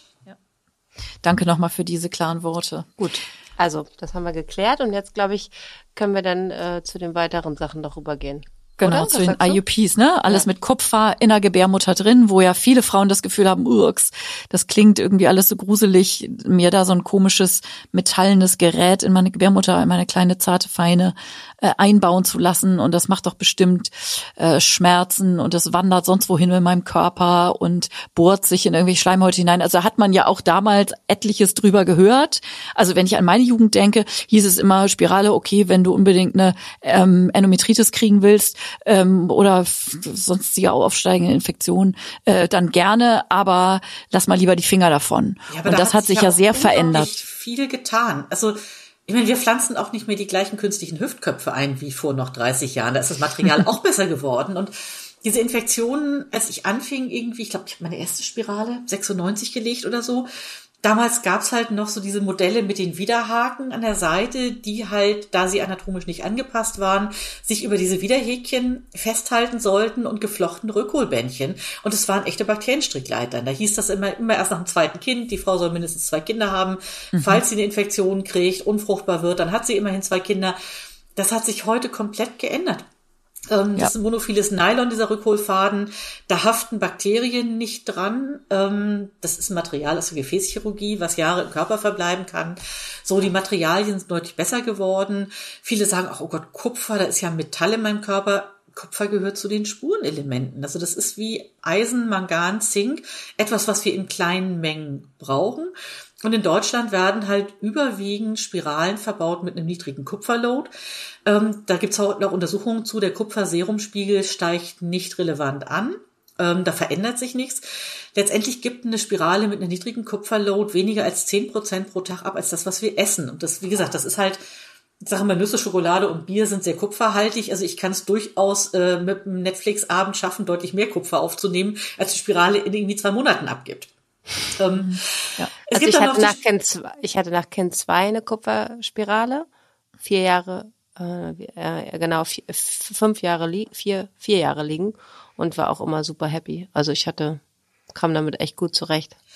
Danke nochmal für diese klaren Worte. Gut, also das haben wir geklärt und jetzt, glaube ich, können wir dann äh, zu den weiteren Sachen noch rübergehen. Genau, zu den I U Ps, ne? Alles ja. Mit Kupfer in der Gebärmutter drin, wo ja viele Frauen das Gefühl haben, urks, das klingt irgendwie alles so gruselig, mir da so ein komisches metallenes Gerät in meine Gebärmutter, in meine kleine zarte Feine äh, einbauen zu lassen und das macht doch bestimmt äh, Schmerzen und das wandert sonst wohin in meinem Körper und bohrt sich in irgendwelche Schleimhäute hinein. Also hat man ja auch damals etliches drüber gehört. Also wenn ich an meine Jugend denke, hieß es immer Spirale, okay, wenn du unbedingt eine ähm, Endometritis kriegen willst, Ähm, oder f- sonstige aufsteigende Infektionen, äh, dann gerne, aber lass mal lieber die Finger davon. Ja, und das hat sich ja sehr verändert. Viel getan. Also ich meine, wir pflanzen auch nicht mehr die gleichen künstlichen Hüftköpfe ein wie vor noch dreißig Jahren. Da ist das Material auch besser geworden. Und diese Infektionen, als ich anfing irgendwie, ich glaube, ich habe meine erste Spirale sechsundneunzig gelegt oder so. Damals gab's halt noch so diese Modelle mit den Widerhaken an der Seite, die halt, da sie anatomisch nicht angepasst waren, sich über diese Widerhäkchen festhalten sollten und geflochten Rückholbändchen. Und es waren echte Bakterienstrickleitern. Da hieß das immer, immer erst nach dem zweiten Kind, die Frau soll mindestens zwei Kinder haben. Mhm. Falls sie eine Infektion kriegt, unfruchtbar wird, dann hat sie immerhin zwei Kinder. Das hat sich heute komplett geändert. Ähm, ja. Das ist ein monophiles Nylon, dieser Rückholfaden. Da haften Bakterien nicht dran. Ähm, das ist ein Material aus der Gefäßchirurgie, was Jahre im Körper verbleiben kann. So, die Materialien sind deutlich besser geworden. Viele sagen auch, oh Gott, Kupfer, da ist ja Metall in meinem Körper. Kupfer gehört zu den Spurenelementen. Also das ist wie Eisen, Mangan, Zink. Etwas, was wir in kleinen Mengen brauchen. Und in Deutschland werden halt überwiegend Spiralen verbaut mit einem niedrigen Kupferload. Ähm, da gibt's auch noch Untersuchungen zu. Der Kupferserumspiegel steigt nicht relevant an. Ähm, da verändert sich nichts. Letztendlich gibt eine Spirale mit einem niedrigen Kupferload weniger als zehn Prozent pro Tag ab als das, was wir essen. Und das, wie gesagt, das ist halt, ich sage mal, Nüsse, Schokolade und Bier sind sehr kupferhaltig. Also ich kann es durchaus äh, mit einem Netflix-Abend schaffen, deutlich mehr Kupfer aufzunehmen, als die Spirale in irgendwie zwei Monaten abgibt. Ähm, ja. Es also gibt ich, hatte nach kind zwei, ich hatte nach Kind zwei eine Kupferspirale, vier Jahre, äh, äh, genau, vier, fünf Jahre, li- vier, vier Jahre liegen und war auch immer super happy. Also ich hatte, kam damit echt gut zurecht.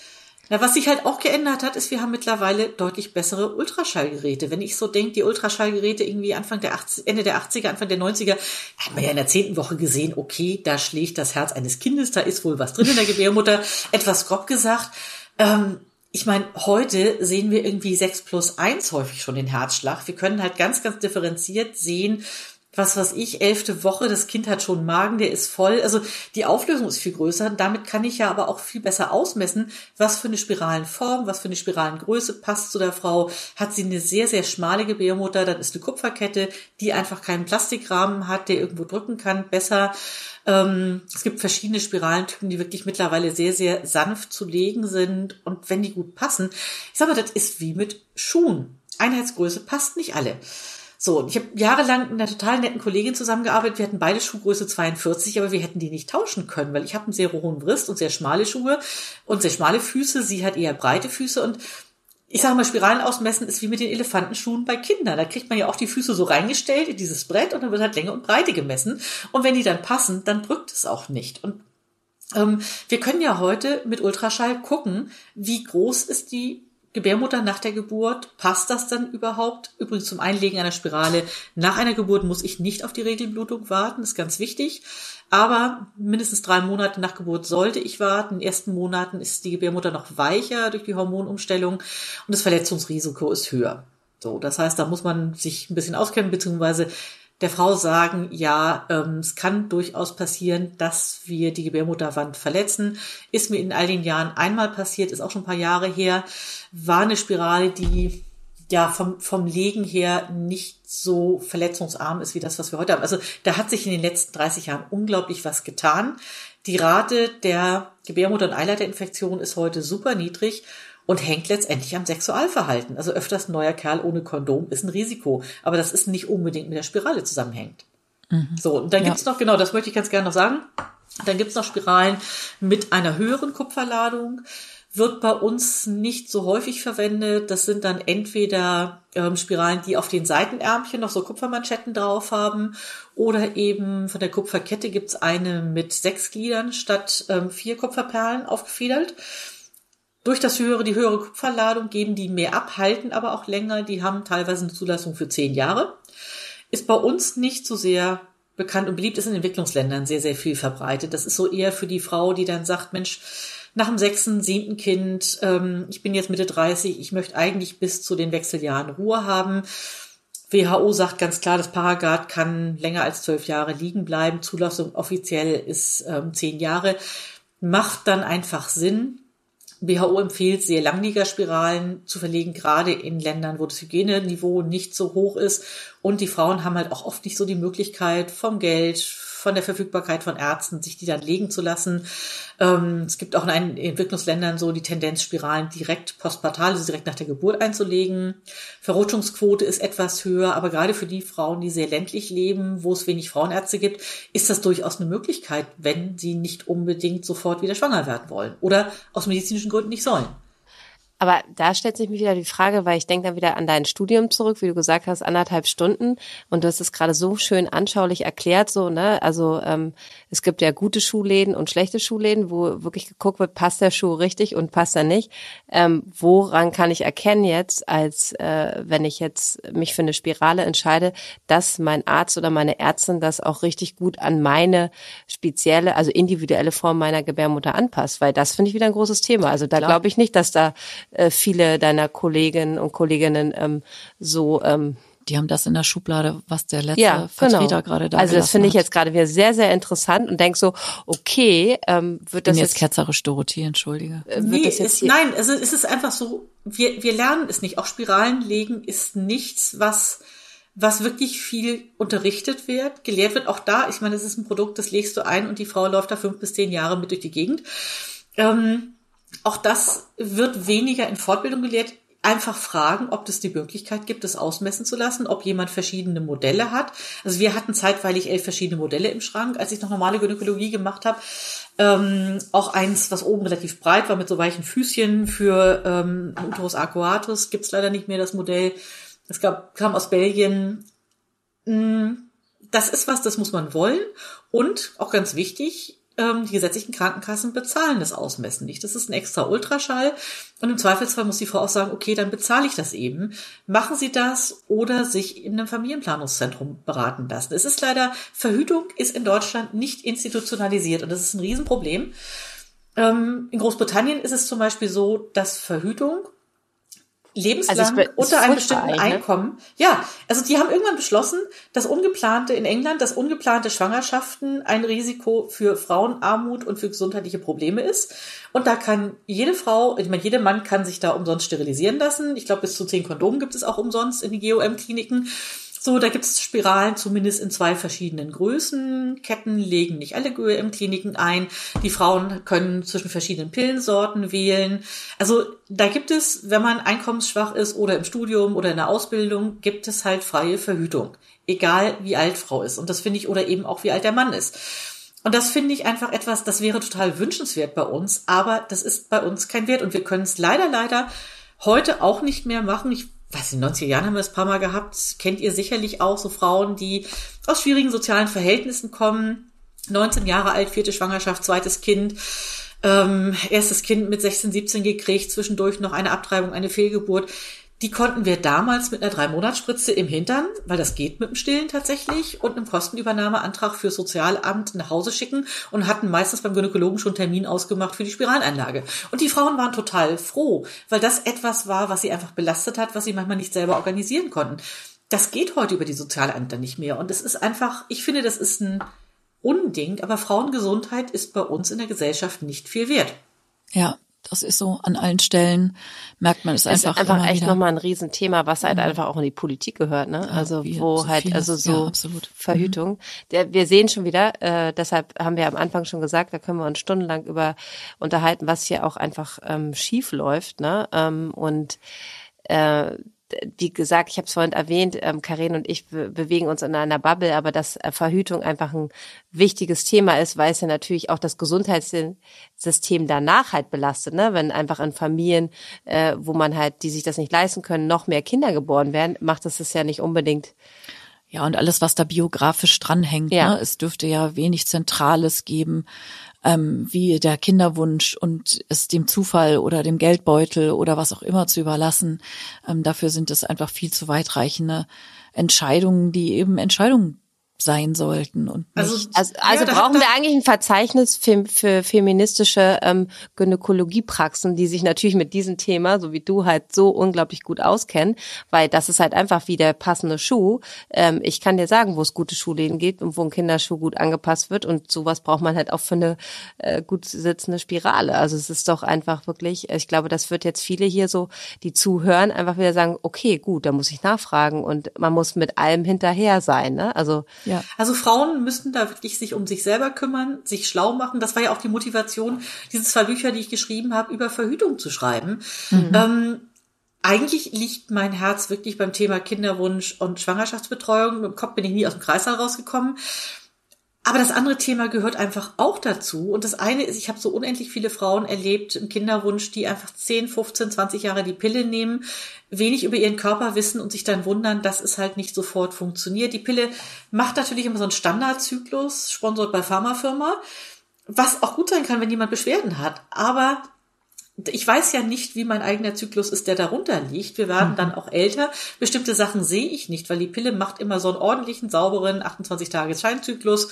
Na, was sich halt auch geändert hat, ist, wir haben mittlerweile deutlich bessere Ultraschallgeräte. Wenn ich so denke, die Ultraschallgeräte irgendwie Anfang der achtziger, Ende der achtziger, Anfang der neunziger, hat man ja in der zehnten Woche gesehen, okay, da schlägt das Herz eines Kindes, da ist wohl was drin in der Gebärmutter, etwas grob gesagt. Ähm, ich meine, heute sehen wir irgendwie sechs plus eins häufig schon den Herzschlag. Wir können halt ganz, ganz differenziert sehen, was weiß ich, elfte Woche, das Kind hat schon einen Magen, der ist voll. Also die Auflösung ist viel größer. Damit kann ich ja aber auch viel besser ausmessen, was für eine Spiralenform, was für eine Spiralengröße passt zu der Frau. Hat sie eine sehr, sehr schmale Gebärmutter, dann ist eine Kupferkette, die einfach keinen Plastikrahmen hat, der irgendwo drücken kann, besser. Ähm, es gibt verschiedene Spiralentypen, die wirklich mittlerweile sehr, sehr sanft zu legen sind. Und wenn die gut passen, ich sag mal, das ist wie mit Schuhen. Einheitsgröße passt nicht alle. So, ich habe jahrelang mit einer total netten Kollegin zusammengearbeitet. Wir hatten beide Schuhgröße zweiundvierzig, aber wir hätten die nicht tauschen können, weil ich habe einen sehr hohen Brust und sehr schmale Schuhe und sehr schmale Füße. Sie hat eher breite Füße und ich sage mal, Spiralen ausmessen ist wie mit den Elefantenschuhen bei Kindern. Da kriegt man ja auch die Füße so reingestellt in dieses Brett und dann wird halt Länge und Breite gemessen. Und wenn die dann passen, dann drückt es auch nicht. Und ähm, wir können ja heute mit Ultraschall gucken, wie groß ist die Gebärmutter nach der Geburt, passt das dann überhaupt? Übrigens zum Einlegen einer Spirale nach einer Geburt muss ich nicht auf die Regelblutung warten, ist ganz wichtig. Aber mindestens drei Monate nach Geburt sollte ich warten. In den ersten Monaten ist die Gebärmutter noch weicher durch die Hormonumstellung und das Verletzungsrisiko ist höher. So, das heißt, da muss man sich ein bisschen auskennen, beziehungsweise der Frau sagen, ja, ähm, es kann durchaus passieren, dass wir die Gebärmutterwand verletzen. Ist mir in all den Jahren einmal passiert, ist auch schon ein paar Jahre her, war eine Spirale, die ja vom, vom Legen her nicht so verletzungsarm ist wie das, was wir heute haben. Also da hat sich in den letzten dreißig Jahren unglaublich was getan. Die Rate der Gebärmutter- und Eileiterinfektion ist heute super niedrig und hängt letztendlich am Sexualverhalten. Also öfters ein neuer Kerl ohne Kondom ist ein Risiko. Aber das ist nicht unbedingt mit der Spirale zusammenhängt. Mhm. So, und dann ja. gibt's noch, genau, das möchte ich ganz gerne noch sagen, dann gibt's noch Spiralen mit einer höheren Kupferladung. Wird bei uns nicht so häufig verwendet. Das sind dann entweder ähm, Spiralen, die auf den Seitenärmchen noch so Kupfermanschetten drauf haben oder eben von der Kupferkette gibt's eine mit sechs Gliedern statt ähm, vier Kupferperlen aufgefädelt. Durch das höhere, die höhere Kupferladung geben die mehr ab, halten aber auch länger. Die haben teilweise eine Zulassung für zehn Jahre. Ist bei uns nicht so sehr bekannt und beliebt, ist in Entwicklungsländern sehr, sehr viel verbreitet. Das ist so eher für die Frau, die dann sagt, Mensch, nach dem sechsten, siebten Kind, ähm, ich bin jetzt Mitte dreißig, ich möchte eigentlich bis zu den Wechseljahren Ruhe haben. W H O sagt ganz klar, das Paragard kann länger als zwölf Jahre liegen bleiben. Zulassung offiziell ist ähm, zehn Jahre. Macht dann einfach Sinn. W H O empfiehlt, sehr Langliegerspiralen zu verlegen, gerade in Ländern, wo das Hygieneniveau nicht so hoch ist. Und die Frauen haben halt auch oft nicht so die Möglichkeit vom Geld, von der Verfügbarkeit von Ärzten, sich die dann legen zu lassen. Ähm, es gibt auch in einigen Entwicklungsländern so die Tendenz, Spiralen direkt postpartal, also direkt nach der Geburt einzulegen. Verrutschungsquote ist etwas höher, aber gerade für die Frauen, die sehr ländlich leben, wo es wenig Frauenärzte gibt, ist das durchaus eine Möglichkeit, wenn sie nicht unbedingt sofort wieder schwanger werden wollen oder aus medizinischen Gründen nicht sollen. Aber da stellt sich mir wieder die Frage, weil ich denke dann wieder an dein Studium zurück, wie du gesagt hast, anderthalb Stunden. Und du hast es gerade so schön anschaulich erklärt, so, ne? Also ähm, es gibt ja gute Schuhläden und schlechte Schuhläden, wo wirklich geguckt wird, passt der Schuh richtig und passt er nicht. Ähm, woran kann ich erkennen jetzt, als äh, wenn ich jetzt mich für eine Spirale entscheide, dass mein Arzt oder meine Ärztin das auch richtig gut an meine spezielle, also individuelle Form meiner Gebärmutter anpasst? Weil das finde ich wieder ein großes Thema. Also da glaube ich nicht, dass da viele deiner Kolleginnen und Kolleginnen ähm, so ähm, die haben das in der Schublade, was der letzte ja, Vertreter genau. gerade da Also das finde ich hat. jetzt gerade wieder sehr, sehr interessant und denk so, okay, ähm, wird das bin jetzt... jetzt ketzerisch, Dorothee, entschuldige. Äh, nee, das jetzt ist, nein, also es ist einfach so, wir wir lernen es nicht. Auch Spiralen legen ist nichts, was was wirklich viel unterrichtet wird, gelehrt wird. Auch da, ich meine, es ist ein Produkt, das legst du ein und die Frau läuft da fünf bis zehn Jahre mit durch die Gegend. Ähm, Auch das wird weniger in Fortbildung gelehrt. Einfach fragen, ob es die Möglichkeit gibt, das ausmessen zu lassen, ob jemand verschiedene Modelle hat. Also wir hatten zeitweilig elf verschiedene Modelle im Schrank, als ich noch normale Gynäkologie gemacht habe. Ähm, auch eins, was oben relativ breit war mit so weichen Füßchen für ähm, Uterus arcuatus. Gibt's leider nicht mehr das Modell. Es gab, kam aus Belgien. Das ist was, das muss man wollen. Und auch ganz wichtig, ähm, die gesetzlichen Krankenkassen bezahlen das Ausmessen nicht. Das ist ein extra Ultraschall und im Zweifelsfall muss die Frau auch sagen, okay, dann bezahle ich das eben. Machen Sie das oder sich in einem Familienplanungszentrum beraten lassen. Es ist leider, Verhütung ist in Deutschland nicht institutionalisiert und das ist ein Riesenproblem. Ähm, in Großbritannien ist es zum Beispiel so, dass Verhütung lebenslang also es, unter einem bestimmten ne? Einkommen. Ja, also die haben irgendwann beschlossen, dass ungeplante in England, dass ungeplante Schwangerschaften ein Risiko für Frauenarmut und für gesundheitliche Probleme ist. Und da kann jede Frau, ich meine, jeder Mann kann sich da umsonst sterilisieren lassen. Ich glaube, bis zu zehn Kondomen gibt es auch umsonst in den G O M-Kliniken. So, da gibt es Spiralen zumindest in zwei verschiedenen Größen. Ketten legen nicht alle G O M-Kliniken ein. Die Frauen können zwischen verschiedenen Pillensorten wählen. Also da gibt es, wenn man einkommensschwach ist oder im Studium oder in der Ausbildung, gibt es halt freie Verhütung. Egal wie alt Frau ist. Und das finde ich, oder eben auch wie alt der Mann ist. Und das finde ich einfach etwas, das wäre total wünschenswert bei uns. Aber das ist bei uns kein Wert. Und wir können es leider, leider heute auch nicht mehr machen. Ich weiß, in den neunziger Jahren haben wir es ein paar Mal gehabt, kennt ihr sicherlich auch so Frauen, die aus schwierigen sozialen Verhältnissen kommen, neunzehn Jahre alt, vierte Schwangerschaft, zweites Kind, ähm, erstes Kind mit sechzehn, siebzehn gekriegt, zwischendurch noch eine Abtreibung, eine Fehlgeburt. Die konnten wir damals mit einer Drei-Monats-Spritze im Hintern, weil das geht mit dem Stillen tatsächlich, und einem Kostenübernahmeantrag für Sozialamt nach Hause schicken und hatten meistens beim Gynäkologen schon Termin ausgemacht für die Spiralanlage. Und die Frauen waren total froh, weil das etwas war, was sie einfach belastet hat, was sie manchmal nicht selber organisieren konnten. Das geht heute über die Sozialämter nicht mehr. Und es ist einfach, ich finde, das ist ein Unding, aber Frauengesundheit ist bei uns in der Gesellschaft nicht viel wert. Ja. Das ist so, an allen Stellen merkt man es das einfach. Das ist einfach echt wieder. nochmal ein Riesenthema, was halt mhm. einfach auch in die Politik gehört, ne? Also ja, wo so halt, vieles. also so ja, absolut. Verhütung. Mhm. Der, wir sehen schon wieder, äh, deshalb haben wir am Anfang schon gesagt, da können wir uns stundenlang über unterhalten, was hier auch einfach ähm, schief läuft, ne? Ähm, und äh, wie gesagt, ich habe es vorhin erwähnt, ähm, Karin und ich be- bewegen uns in einer Bubble, aber dass äh, Verhütung einfach ein wichtiges Thema ist, weil es ja natürlich auch das Gesundheitssystem danach halt belastet, ne? Wenn einfach in Familien, äh, wo man halt, die sich das nicht leisten können, noch mehr Kinder geboren werden, macht es das ja nicht unbedingt. Ja, und alles, was da biografisch dranhängt, ja. ne? Es dürfte ja wenig Zentrales geben, ähm, wie der Kinderwunsch und es dem Zufall oder dem Geldbeutel oder was auch immer zu überlassen. Ähm, dafür sind es einfach viel zu weitreichende Entscheidungen, die eben Entscheidungen sein sollten und nicht. Also, also, also ja, brauchen wir eigentlich ein Verzeichnis für, für feministische ähm, Gynäkologiepraxen, die sich natürlich mit diesem Thema, so wie du, halt so unglaublich gut auskennen, weil das ist halt einfach wie der passende Schuh. Ähm, ich kann dir sagen, wo es gute Schuhläden gibt und wo ein Kinderschuh gut angepasst wird, und sowas braucht man halt auch für eine äh, gut sitzende Spirale. Also es ist doch einfach wirklich, ich glaube, das wird jetzt viele hier so, die zuhören, einfach wieder sagen, okay, gut, da muss ich nachfragen, und man muss mit allem hinterher sein, ne? Also Ja. Also Frauen müssten da wirklich sich um sich selber kümmern, sich schlau machen. Das war ja auch die Motivation, diese zwei Bücher, die ich geschrieben habe, über Verhütung zu schreiben. Mhm. Ähm, eigentlich liegt mein Herz wirklich beim Thema Kinderwunsch und Schwangerschaftsbetreuung. Mit dem Kopf bin ich nie aus dem Kreißsaal rausgekommen. Aber das andere Thema gehört einfach auch dazu. Und das eine ist, ich habe so unendlich viele Frauen erlebt im Kinderwunsch, die einfach zehn, fünfzehn, zwanzig Jahre die Pille nehmen, wenig über ihren Körper wissen und sich dann wundern, dass es halt nicht sofort funktioniert. Die Pille macht natürlich immer so einen Standardzyklus, sponsort bei Pharmafirma, was auch gut sein kann, wenn jemand Beschwerden hat. Aber ich weiß ja nicht, wie mein eigener Zyklus ist, der darunter liegt. Wir werden mhm. dann auch älter. Bestimmte Sachen sehe ich nicht, weil die Pille macht immer so einen ordentlichen, sauberen achtundzwanzig Tage Scheinzyklus.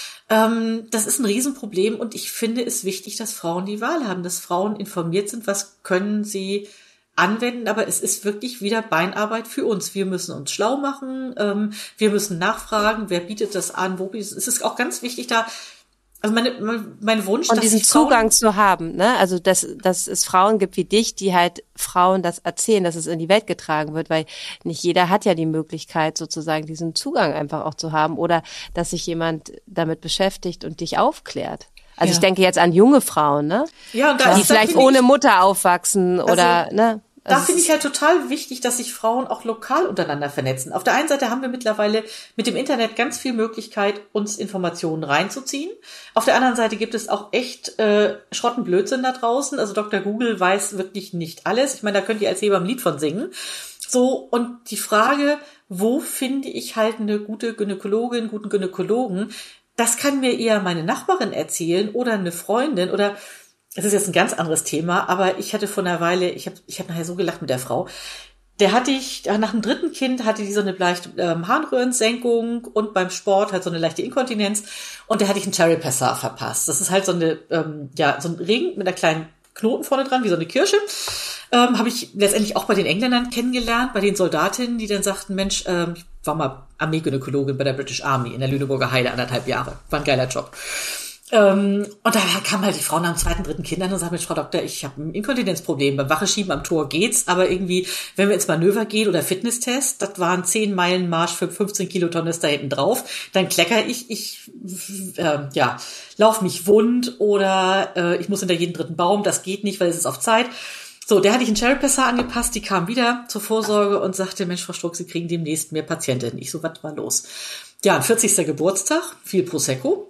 Ähm, das ist ein Riesenproblem, und ich finde es wichtig, dass Frauen die Wahl haben, dass Frauen informiert sind, was können sie anwenden, aber es ist wirklich wieder Beinarbeit für uns. Wir müssen uns schlau machen, ähm, wir müssen nachfragen, wer bietet das an, wo bietet es. Es ist auch ganz wichtig, da Also meine, mein, mein Wunsch, und dass diesen Frauen Zugang zu haben, ne? Also dass dass es Frauen gibt wie dich, die halt Frauen das erzählen, dass es in die Welt getragen wird, weil nicht jeder hat ja die Möglichkeit, sozusagen diesen Zugang einfach auch zu haben, oder dass sich jemand damit beschäftigt und dich aufklärt. Also ja. ich denke jetzt an junge Frauen, ne? Ja, und da die ist, vielleicht ohne Mutter aufwachsen also, oder ne? Da finde ich halt total wichtig, dass sich Frauen auch lokal untereinander vernetzen. Auf der einen Seite haben wir mittlerweile mit dem Internet ganz viel Möglichkeit, uns Informationen reinzuziehen. Auf der anderen Seite gibt es auch echt äh, Schrottenblödsinn da draußen. Also Doktor Google weiß wirklich nicht alles. Ich meine, da könnt ihr als Hebamme ein Lied von singen. So, und die Frage, wo finde ich halt eine gute Gynäkologin, guten Gynäkologen? das kann mir eher meine Nachbarin erzählen oder eine Freundin oder, das ist jetzt ein ganz anderes Thema, aber ich hatte vor einer Weile, ich habe ich hab nachher so gelacht mit der Frau, der hatte ich, nach dem dritten Kind hatte die so eine leichte ähm, Harnröhrensenkung und beim Sport halt so eine leichte Inkontinenz und der hatte ich einen Cherry Passar verpasst. Das ist halt so eine, ähm, ja, so ein Ring mit einer kleinen Knoten vorne dran, wie so eine Kirsche. Ähm, habe ich letztendlich auch bei den Engländern kennengelernt, bei den Soldatinnen, die dann sagten, Mensch, ähm, ich war mal Armeegynäkologin bei der British Army in der Lüneburger Heide, anderthalb Jahre. War ein geiler Job. Ähm, und da kam halt die Frau nach dem zweiten, dritten Kind an und sagte, Mensch, Frau Doktor, ich habe ein Inkontinenzproblem. Beim Wacheschieben am Tor geht's, aber irgendwie, wenn wir ins Manöver gehen oder Fitnesstest, das waren zehn Meilen Marsch für fünfzehn Kilotonnen ist da hinten drauf, dann klecker ich, ich äh, ja, lauf mich wund oder äh, ich muss hinter jeden dritten Baum, das geht nicht, weil es ist auf Zeit. So, der hatte ich einen Cherry Passar angepasst, die kam wieder zur Vorsorge und sagte, Mensch, Frau Struck, Sie kriegen demnächst mehr Patientinnen. Ich so, was war los? Ja, ein vierzigster Geburtstag, viel Prosecco.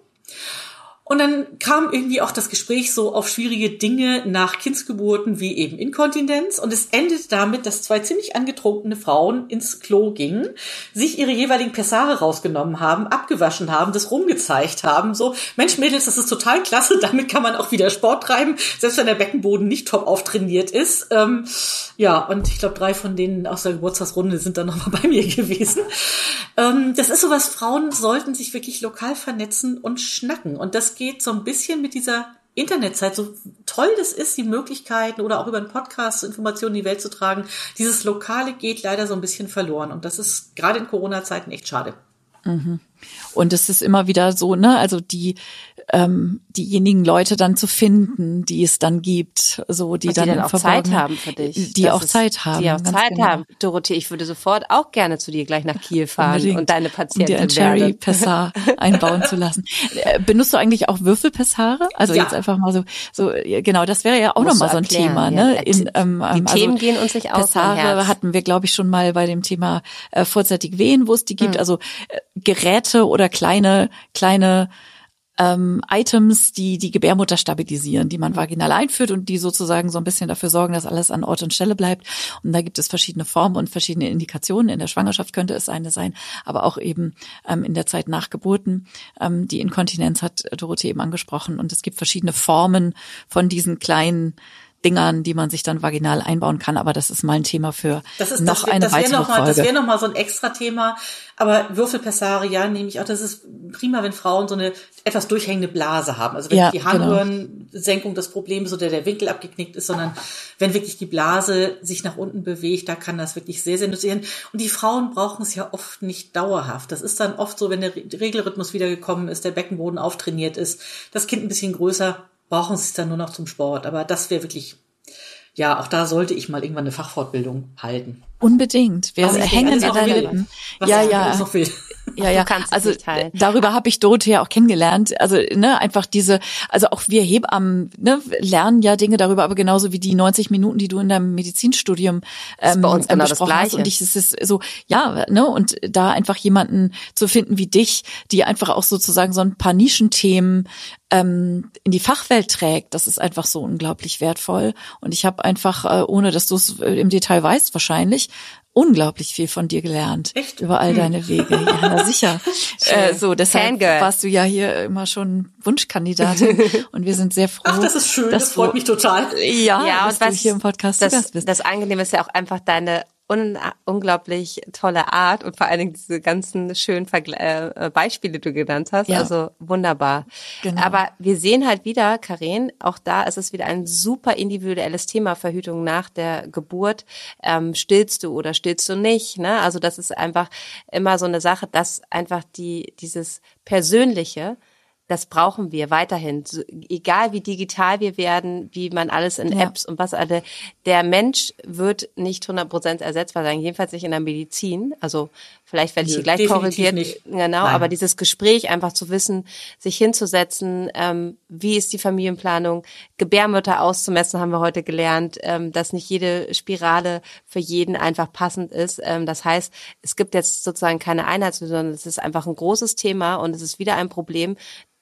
Und dann kam irgendwie auch das Gespräch so auf schwierige Dinge nach Kindsgeburten wie eben Inkontinenz. Und es endete damit, dass zwei ziemlich angetrunkene Frauen ins Klo gingen, sich ihre jeweiligen Pessare rausgenommen haben, abgewaschen haben, das rumgezeigt haben. So, Mensch, Mädels, das ist total klasse. Damit kann man auch wieder Sport treiben, selbst wenn der Beckenboden nicht top auftrainiert ist. Ähm, ja, und ich glaube, drei von denen aus der Geburtstagsrunde sind dann nochmal bei mir gewesen. Ähm, das ist sowas, Frauen sollten sich wirklich lokal vernetzen und schnacken. Und das geht so ein bisschen mit dieser Internetzeit, so toll das ist, die Möglichkeiten oder auch über einen Podcast Informationen in die Welt zu tragen. Dieses Lokale geht leider so ein bisschen verloren und das ist gerade in Corona-Zeiten echt schade. Mhm. Und es ist immer wieder so, ne, also die ähm, diejenigen Leute dann zu finden, die es dann gibt, so die, die dann, dann auch Zeit haben für dich, die auch Zeit haben, die auch Zeit genau. haben. Dorothee, ich würde sofort auch gerne zu dir gleich nach Kiel fahren Unbedingt. Und deine Patientin um dir ein Cherry Passar einbauen zu lassen. Benutzt du eigentlich auch Würfelpessare? Also ja. Jetzt einfach mal so, so genau, das wäre ja auch nochmal so ein Thema, ja. Ne? In, ähm, die also Themen gehen uns nicht aus. Pessare hatten wir, glaube ich, schon mal bei dem Thema äh, vorzeitig Wehen, wo es die gibt. Hm. Also äh, Geräte oder kleine kleine ähm, Items, die die Gebärmutter stabilisieren, die man vaginal einführt und die sozusagen so ein bisschen dafür sorgen, dass alles an Ort und Stelle bleibt. Und da gibt es verschiedene Formen und verschiedene Indikationen. In der Schwangerschaft könnte es eine sein, aber auch eben ähm, in der Zeit nach Geburten. Ähm, die Inkontinenz hat Dorothee eben angesprochen. Und es gibt verschiedene Formen von diesen kleinen Dingern, die man sich dann vaginal einbauen kann, aber das ist mal ein Thema für das ist, noch das, eine das weitere noch mal, Folge. Das wäre noch mal so ein extra Thema, aber Würfelpessare, ja, nehme ich auch, das ist prima, wenn Frauen so eine etwas durchhängende Blase haben, also wenn ja, die Harnröhrensenkung das Problem ist oder der Winkel abgeknickt ist, sondern wenn wirklich die Blase sich nach unten bewegt, da kann das wirklich sehr, sehr nützlich sein. Und die Frauen brauchen es ja oft nicht dauerhaft. Das ist dann oft so, wenn der Regelrhythmus wiedergekommen ist, der Beckenboden auftrainiert ist, das Kind ein bisschen größer, brauchen sie es dann nur noch zum Sport. Aber das wäre wirklich, ja, auch da sollte ich mal irgendwann eine Fachfortbildung halten. Unbedingt. Wir hängen an deinen Lippen. Ja, ja. Noch will. Ja, ja. Also darüber habe ich Dorothee ja auch kennengelernt. Also ne, einfach diese, also auch wir Hebammen ne, lernen ja Dinge darüber, aber genauso wie die neunzig Minuten, die du in deinem Medizinstudium ähm, bei uns genau besprochen das hast. Und ich, es ist so, ja, ne, und da einfach jemanden zu finden wie dich, die einfach auch sozusagen so ein paar Nischenthemen ähm, in die Fachwelt trägt, das ist einfach so unglaublich wertvoll. Und ich habe einfach, äh, ohne dass du es im Detail weißt wahrscheinlich, unglaublich viel von dir gelernt. Echt? Über all deine Wege. Ja, na sicher. äh, so, deshalb Fangirl. warst du ja hier immer schon Wunschkandidatin und wir sind sehr froh. Ach, das ist schön, das freut mich total. Ja, ja dass und was, du hier im Podcast das, zu Gast bist. Das Angenehme ist ja auch einfach deine un unglaublich tolle Art und vor allen Dingen diese ganzen schönen Vergle äh, Beispiele, die du genannt hast. Ja. Also wunderbar. Genau. Aber wir sehen halt wieder, Karin, auch da ist es wieder ein super individuelles Thema, Verhütung nach der Geburt. Ähm, stillst du oder stillst du nicht? Ne? Also das ist einfach immer so eine Sache, dass einfach die dieses Persönliche, das brauchen wir weiterhin. So, egal wie digital wir werden, wie man alles in ja. Apps und was alle, der Mensch wird nicht hundert Prozent ersetzbar sein, jedenfalls nicht in der Medizin. Also vielleicht werde ich hier gleich korrigiert. Nicht. Genau, Nein. Aber dieses Gespräch einfach zu wissen, sich hinzusetzen, ähm, wie ist die Familienplanung, Gebärmutter auszumessen, haben wir heute gelernt, ähm, dass nicht jede Spirale für jeden einfach passend ist. Ähm, das heißt, es gibt jetzt sozusagen keine Einheitslösung, sondern es ist einfach ein großes Thema und es ist wieder ein Problem,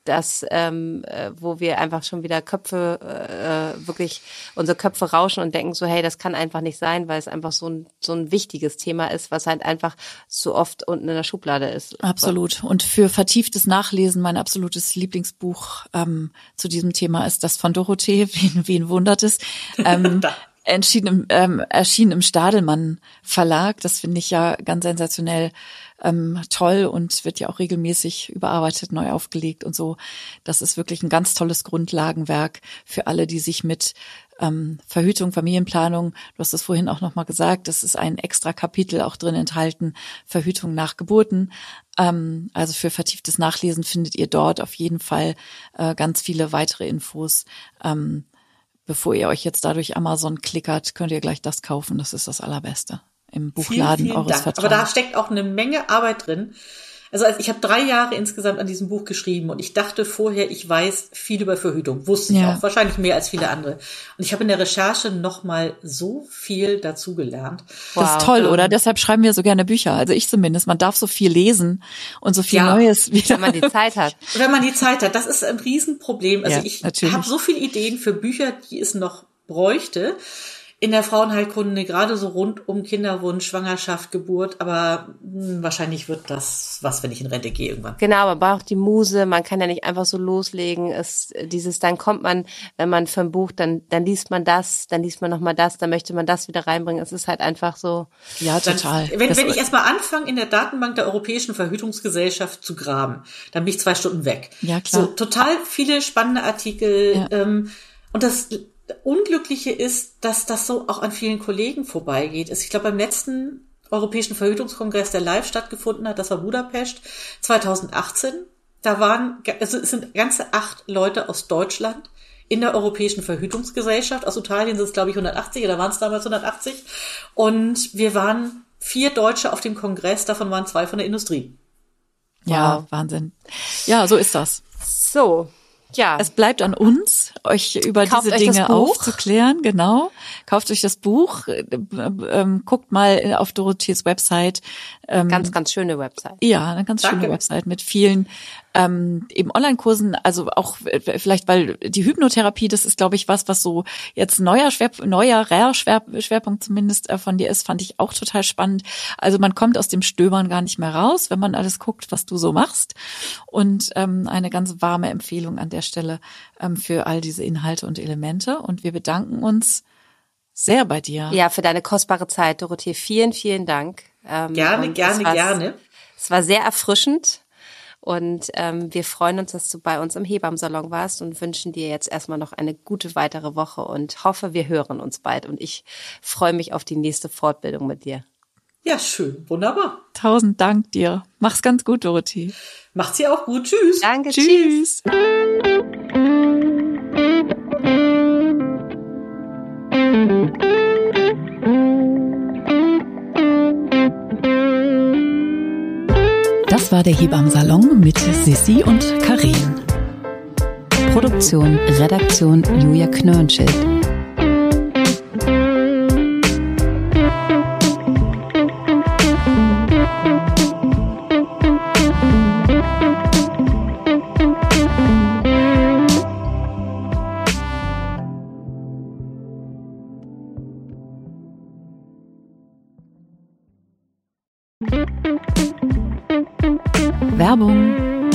das, ähm, äh, wo wir einfach schon wieder Köpfe, äh, wirklich unsere Köpfe rauschen und denken so, hey, das kann einfach nicht sein, weil es einfach so ein, so ein wichtiges Thema ist, was halt einfach so oft unten in der Schublade ist. Absolut. Und für vertieftes Nachlesen, mein absolutes Lieblingsbuch ähm, zu diesem Thema ist das von Dorothee, wen, wen wundert es, ähm, erschienen im, ähm, erschien im Stadelmann Verlag. Das finde ich ja ganz sensationell. Ähm, toll und wird ja auch regelmäßig überarbeitet, neu aufgelegt und so. Das ist wirklich ein ganz tolles Grundlagenwerk für alle, die sich mit ähm, Verhütung, Familienplanung, du hast es vorhin auch nochmal gesagt, das ist ein extra Kapitel auch drin enthalten, Verhütung nach Geburten. Ähm, also für vertieftes Nachlesen findet ihr dort auf jeden Fall äh, ganz viele weitere Infos. Ähm, bevor ihr euch jetzt da durch Amazon klickert, könnt ihr gleich das kaufen. Das ist das Allerbeste. Im Buchladen vielen, vielen eures Dank. Vertrauens. Aber da steckt auch eine Menge Arbeit drin. Also ich habe drei Jahre insgesamt an diesem Buch geschrieben und ich dachte vorher, ich weiß viel über Verhütung. Wusste ich Ja. auch, wahrscheinlich mehr als viele andere. Und ich habe in der Recherche nochmal so viel dazugelernt. Das ist toll, oder? Deshalb schreiben wir so gerne Bücher. Also ich zumindest. Man darf so viel lesen und so viel Ja. Neues wieder. Wenn man die Zeit hat. Wenn man die Zeit hat, das ist ein Riesenproblem. Also Ja, ich natürlich. habe so viele Ideen für Bücher, die es noch bräuchte. In der Frauenheilkunde, gerade so rund um Kinderwunsch, Schwangerschaft, Geburt, aber mh, wahrscheinlich wird das was, wenn ich in Rente gehe irgendwann. Genau, man braucht die Muse, man kann ja nicht einfach so loslegen. Es, dieses, dann kommt man, wenn man für ein Buch, dann, dann liest man das, dann liest man nochmal das, dann möchte man das wieder reinbringen. Es ist halt einfach so. Ja, Dann, total. wenn, Das- wenn ich erstmal anfange, in der Datenbank der Europäischen Verhütungsgesellschaft zu graben, dann bin ich zwei Stunden weg. Ja, klar. So, total viele spannende Artikel. Ja. Ähm, und das Unglückliche ist, dass das so auch an vielen Kollegen vorbeigeht. Ich glaube, beim letzten Europäischen Verhütungskongress, der live stattgefunden hat, das war Budapest zweitausendachtzehn, da waren, also es sind ganze acht Leute aus Deutschland in der Europäischen Verhütungsgesellschaft. Aus Italien sind es, glaube ich, hundertachtzig, oder waren es damals hundertachtzig. Und wir waren vier Deutsche auf dem Kongress, davon waren zwei von der Industrie. Ja, Wow. Wahnsinn. Ja, so ist das. So, ja. Es bleibt an uns, euch über Kauft diese euch das Dinge Buch. aufzuklären. Genau. Kauft euch das Buch, äh, ähm, guckt mal auf Dorothees Website. Ähm, Ganz, ganz schöne Website. Ja, eine ganz Danke. schöne Website mit vielen ähm, eben Online-Kursen, also auch äh, vielleicht, weil die Hypnotherapie, das ist, glaube ich, was, was so jetzt neuer Schwer, neuerer Schwer, Schwerpunkt zumindest äh, von dir ist, fand ich auch total spannend. Also man kommt aus dem Stöbern gar nicht mehr raus, wenn man alles guckt, was du so machst. Und ähm, eine ganz warme Empfehlung an der Stelle ähm, für all diese Inhalte und Elemente. Und wir bedanken uns sehr bei dir. Ja, für deine kostbare Zeit, Dorothee. Vielen, vielen Dank. Ähm, Gerne, und gerne, es war, gerne. Es war sehr erfrischend. Und ähm, wir freuen uns, dass du bei uns im Hebammsalon warst und wünschen dir jetzt erstmal noch eine gute weitere Woche und hoffe, wir hören uns bald. Und ich freue mich auf die nächste Fortbildung mit dir. Ja, schön, wunderbar. Tausend Dank dir. Mach's ganz gut, Dorothee. Macht's ihr auch gut. Tschüss. Danke, tschüss. Tschüss. Das war der Hebammsalon mit Sissi und Karin. Produktion, Redaktion Julia Knörnschild. Werbung.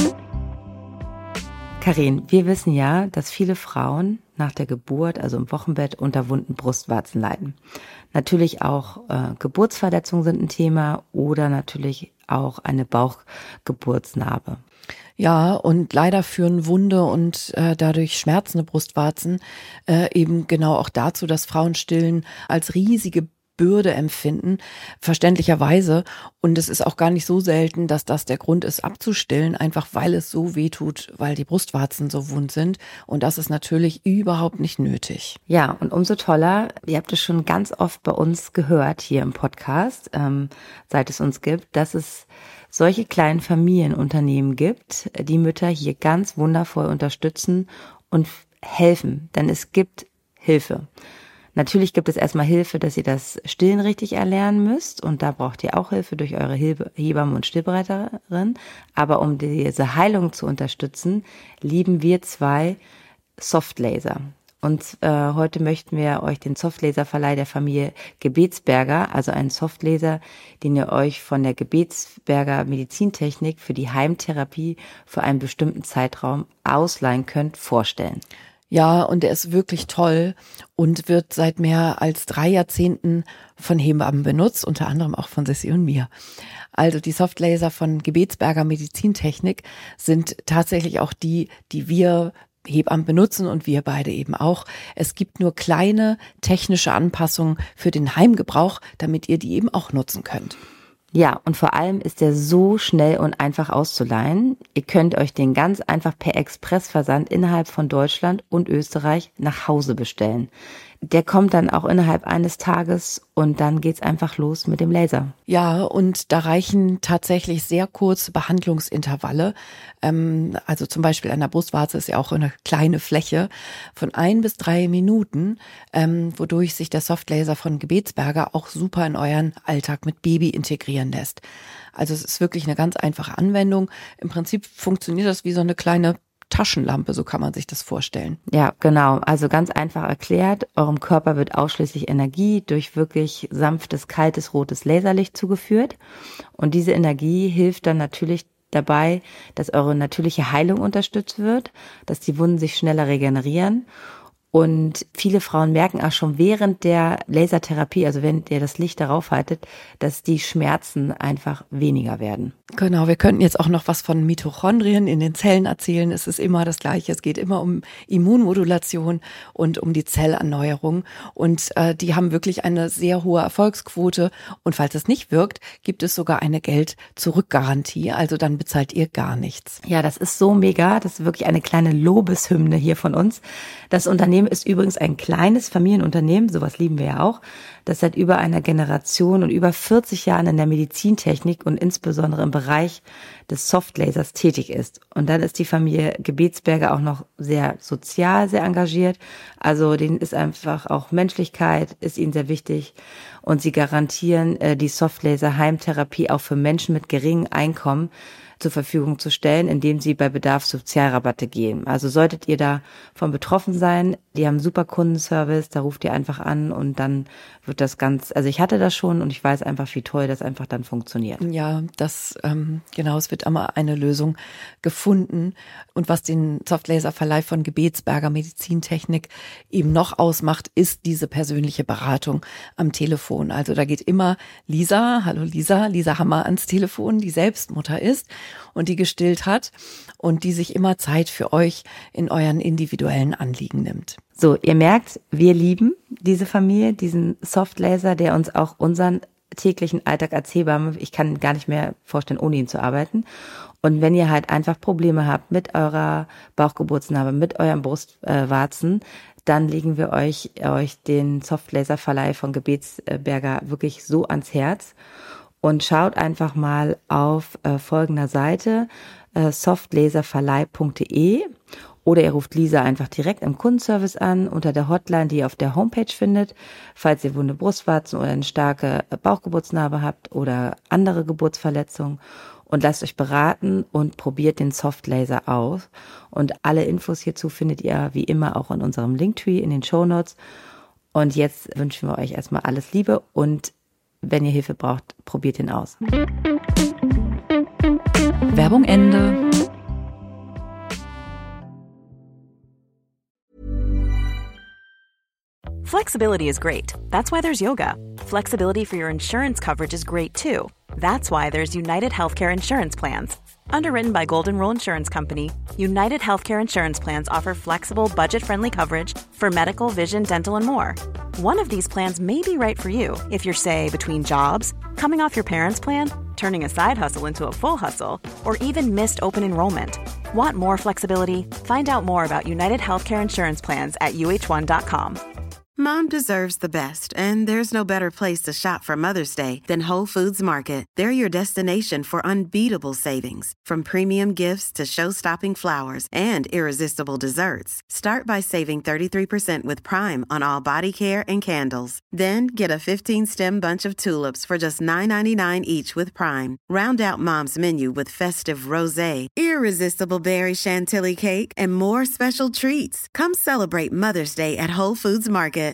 Karin, wir wissen ja, dass viele Frauen nach der Geburt, also im Wochenbett, unter wunden Brustwarzen leiden. Natürlich auch äh, Geburtsverletzungen sind ein Thema oder natürlich auch eine Bauchgeburtsnarbe. Ja, und leider führen Wunde und äh, dadurch schmerzende Brustwarzen äh, eben genau auch dazu, dass Frauen Stillen als riesige Bürde empfinden, verständlicherweise. Und es ist auch gar nicht so selten, dass das der Grund ist, abzustillen, einfach weil es so weh tut, weil die Brustwarzen so wund sind. Und das ist natürlich überhaupt nicht nötig. Ja, und umso toller, ihr habt es schon ganz oft bei uns gehört hier im Podcast, ähm, seit es uns gibt, dass es solche kleinen Familienunternehmen gibt, die Mütter hier ganz wundervoll unterstützen und helfen, denn es gibt Hilfe. Natürlich gibt es erstmal Hilfe, dass ihr das Stillen richtig erlernen müsst und da braucht ihr auch Hilfe durch eure Hebamme und Stillberaterin. Aber um diese Heilung zu unterstützen, lieben wir zwei Softlaser. Und äh, heute möchten wir euch den Softlaser-Verleih der Familie Gebetsberger, also einen Softlaser, den ihr euch von der Gebetsberger Medizintechnik für die Heimtherapie für einen bestimmten Zeitraum ausleihen könnt, vorstellen. Ja, und er ist wirklich toll und wird seit mehr als drei Jahrzehnten von Hebammen benutzt, unter anderem auch von Sissi und mir. Also die Softlaser von Gebetsberger Medizintechnik sind tatsächlich auch die, die wir Hebammen benutzen und wir beide eben auch. Es gibt nur kleine technische Anpassungen für den Heimgebrauch, damit ihr die eben auch nutzen könnt. Ja, und vor allem ist der so schnell und einfach auszuleihen. Ihr könnt euch den ganz einfach per Expressversand innerhalb von Deutschland und Österreich nach Hause bestellen. Der kommt dann auch innerhalb eines Tages und dann geht's einfach los mit dem Laser. Ja, und da reichen tatsächlich sehr kurze Behandlungsintervalle. Ähm, also zum Beispiel an der Brustwarze ist ja auch eine kleine Fläche von ein bis drei Minuten, ähm, wodurch sich der Softlaser von Gebetsberger auch super in euren Alltag mit Baby integrieren lässt. Also es ist wirklich eine ganz einfache Anwendung. Im Prinzip funktioniert das wie so eine kleine Taschenlampe, so kann man sich das vorstellen. Ja, genau. Also ganz einfach erklärt, eurem Körper wird ausschließlich Energie durch wirklich sanftes, kaltes, rotes Laserlicht zugeführt. Und diese Energie hilft dann natürlich dabei, dass eure natürliche Heilung unterstützt wird, dass die Wunden sich schneller regenerieren. Und viele Frauen merken auch schon während der Lasertherapie, also wenn ihr das Licht darauf haltet, dass die Schmerzen einfach weniger werden. Genau, wir könnten jetzt auch noch was von Mitochondrien in den Zellen erzählen. Es ist immer das Gleiche. Es geht immer um Immunmodulation und um die Zellerneuerung. Und äh, die haben wirklich eine sehr hohe Erfolgsquote. Und falls es nicht wirkt, gibt es sogar eine Geld-Zurück-Garantie. Also dann bezahlt ihr gar nichts. Ja, das ist so mega. Das ist wirklich eine kleine Lobeshymne hier von uns. Das Unternehmen ist übrigens ein kleines Familienunternehmen. Sowas lieben wir ja auch. Das seit über einer Generation und über vierzig Jahren in der Medizintechnik und insbesondere im Bereich des Softlasers tätig ist. Und dann ist die Familie Gebetsberger auch noch sehr sozial, sehr engagiert. Also denen ist einfach auch Menschlichkeit, ist ihnen sehr wichtig. Und sie garantieren äh, die Softlaser-Heimtherapie auch für Menschen mit geringem Einkommen zur Verfügung zu stellen, indem sie bei Bedarf Sozialrabatte geben. Also solltet ihr davon betroffen sein, die haben super Kundenservice, da ruft ihr einfach an und dann wird das ganz, also ich hatte das schon und ich weiß einfach, wie toll das einfach dann funktioniert. Ja, das, ähm, genau, es wird immer eine Lösung gefunden. Und was den Softlaser-Verleih von Gebetsberger Medizintechnik eben noch ausmacht, ist diese persönliche Beratung am Telefon. Also da geht immer Lisa, hallo Lisa, Lisa Hammer ans Telefon, die selbst Mutter ist und die gestillt hat und die sich immer Zeit für euch in euren individuellen Anliegen nimmt. So, ihr merkt, wir lieben diese Familie, diesen Softlaser, der uns auch unseren täglichen Alltag als Hebamme, ich kann gar nicht mehr vorstellen, ohne ihn zu arbeiten. Und wenn ihr halt einfach Probleme habt mit eurer Bauchgeburtsnarbe, mit euren Brustwarzen, dann legen wir euch, euch den Softlaser-Verleih von Gebetsberger wirklich so ans Herz. Und schaut einfach mal auf äh, folgender Seite, äh, softlaserverleih punkt de oder ihr ruft Lisa einfach direkt im Kundenservice an unter der Hotline, die ihr auf der Homepage findet, falls ihr wunde Brustwarzen oder eine starke Bauchgeburtsnarbe habt oder andere Geburtsverletzungen und lasst euch beraten und probiert den Softlaser aus. Und alle Infos hierzu findet ihr wie immer auch in unserem Linktree in den Shownotes. Und jetzt wünschen wir euch erstmal alles Liebe und wenn ihr Hilfe braucht, probiert ihn aus. Werbung Ende. Flexibility is great. That's why there's yoga. Flexibility for your insurance coverage is great too. That's why there's United Healthcare Insurance Plans. Underwritten by Golden Rule Insurance Company, United Healthcare Insurance Plans offer flexible, budget-friendly coverage for medical, vision, dental, and more. One of these plans may be right for you if you're, say, between jobs, coming off your parents' plan, turning a side hustle into a full hustle, or even missed open enrollment. Want more flexibility? Find out more about United Healthcare Insurance Plans at U H one dot com. Mom deserves the best, and there's no better place to shop for Mother's Day than Whole Foods Market. They're your destination for unbeatable savings, from premium gifts to show-stopping flowers and irresistible desserts. Start by saving thirty-three percent with Prime on all body care and candles. Then get a fifteen-stem bunch of tulips for just nine ninety-nine each with Prime. Round out Mom's menu with festive rosé, irresistible berry chantilly cake, and more special treats. Come celebrate Mother's Day at Whole Foods Market.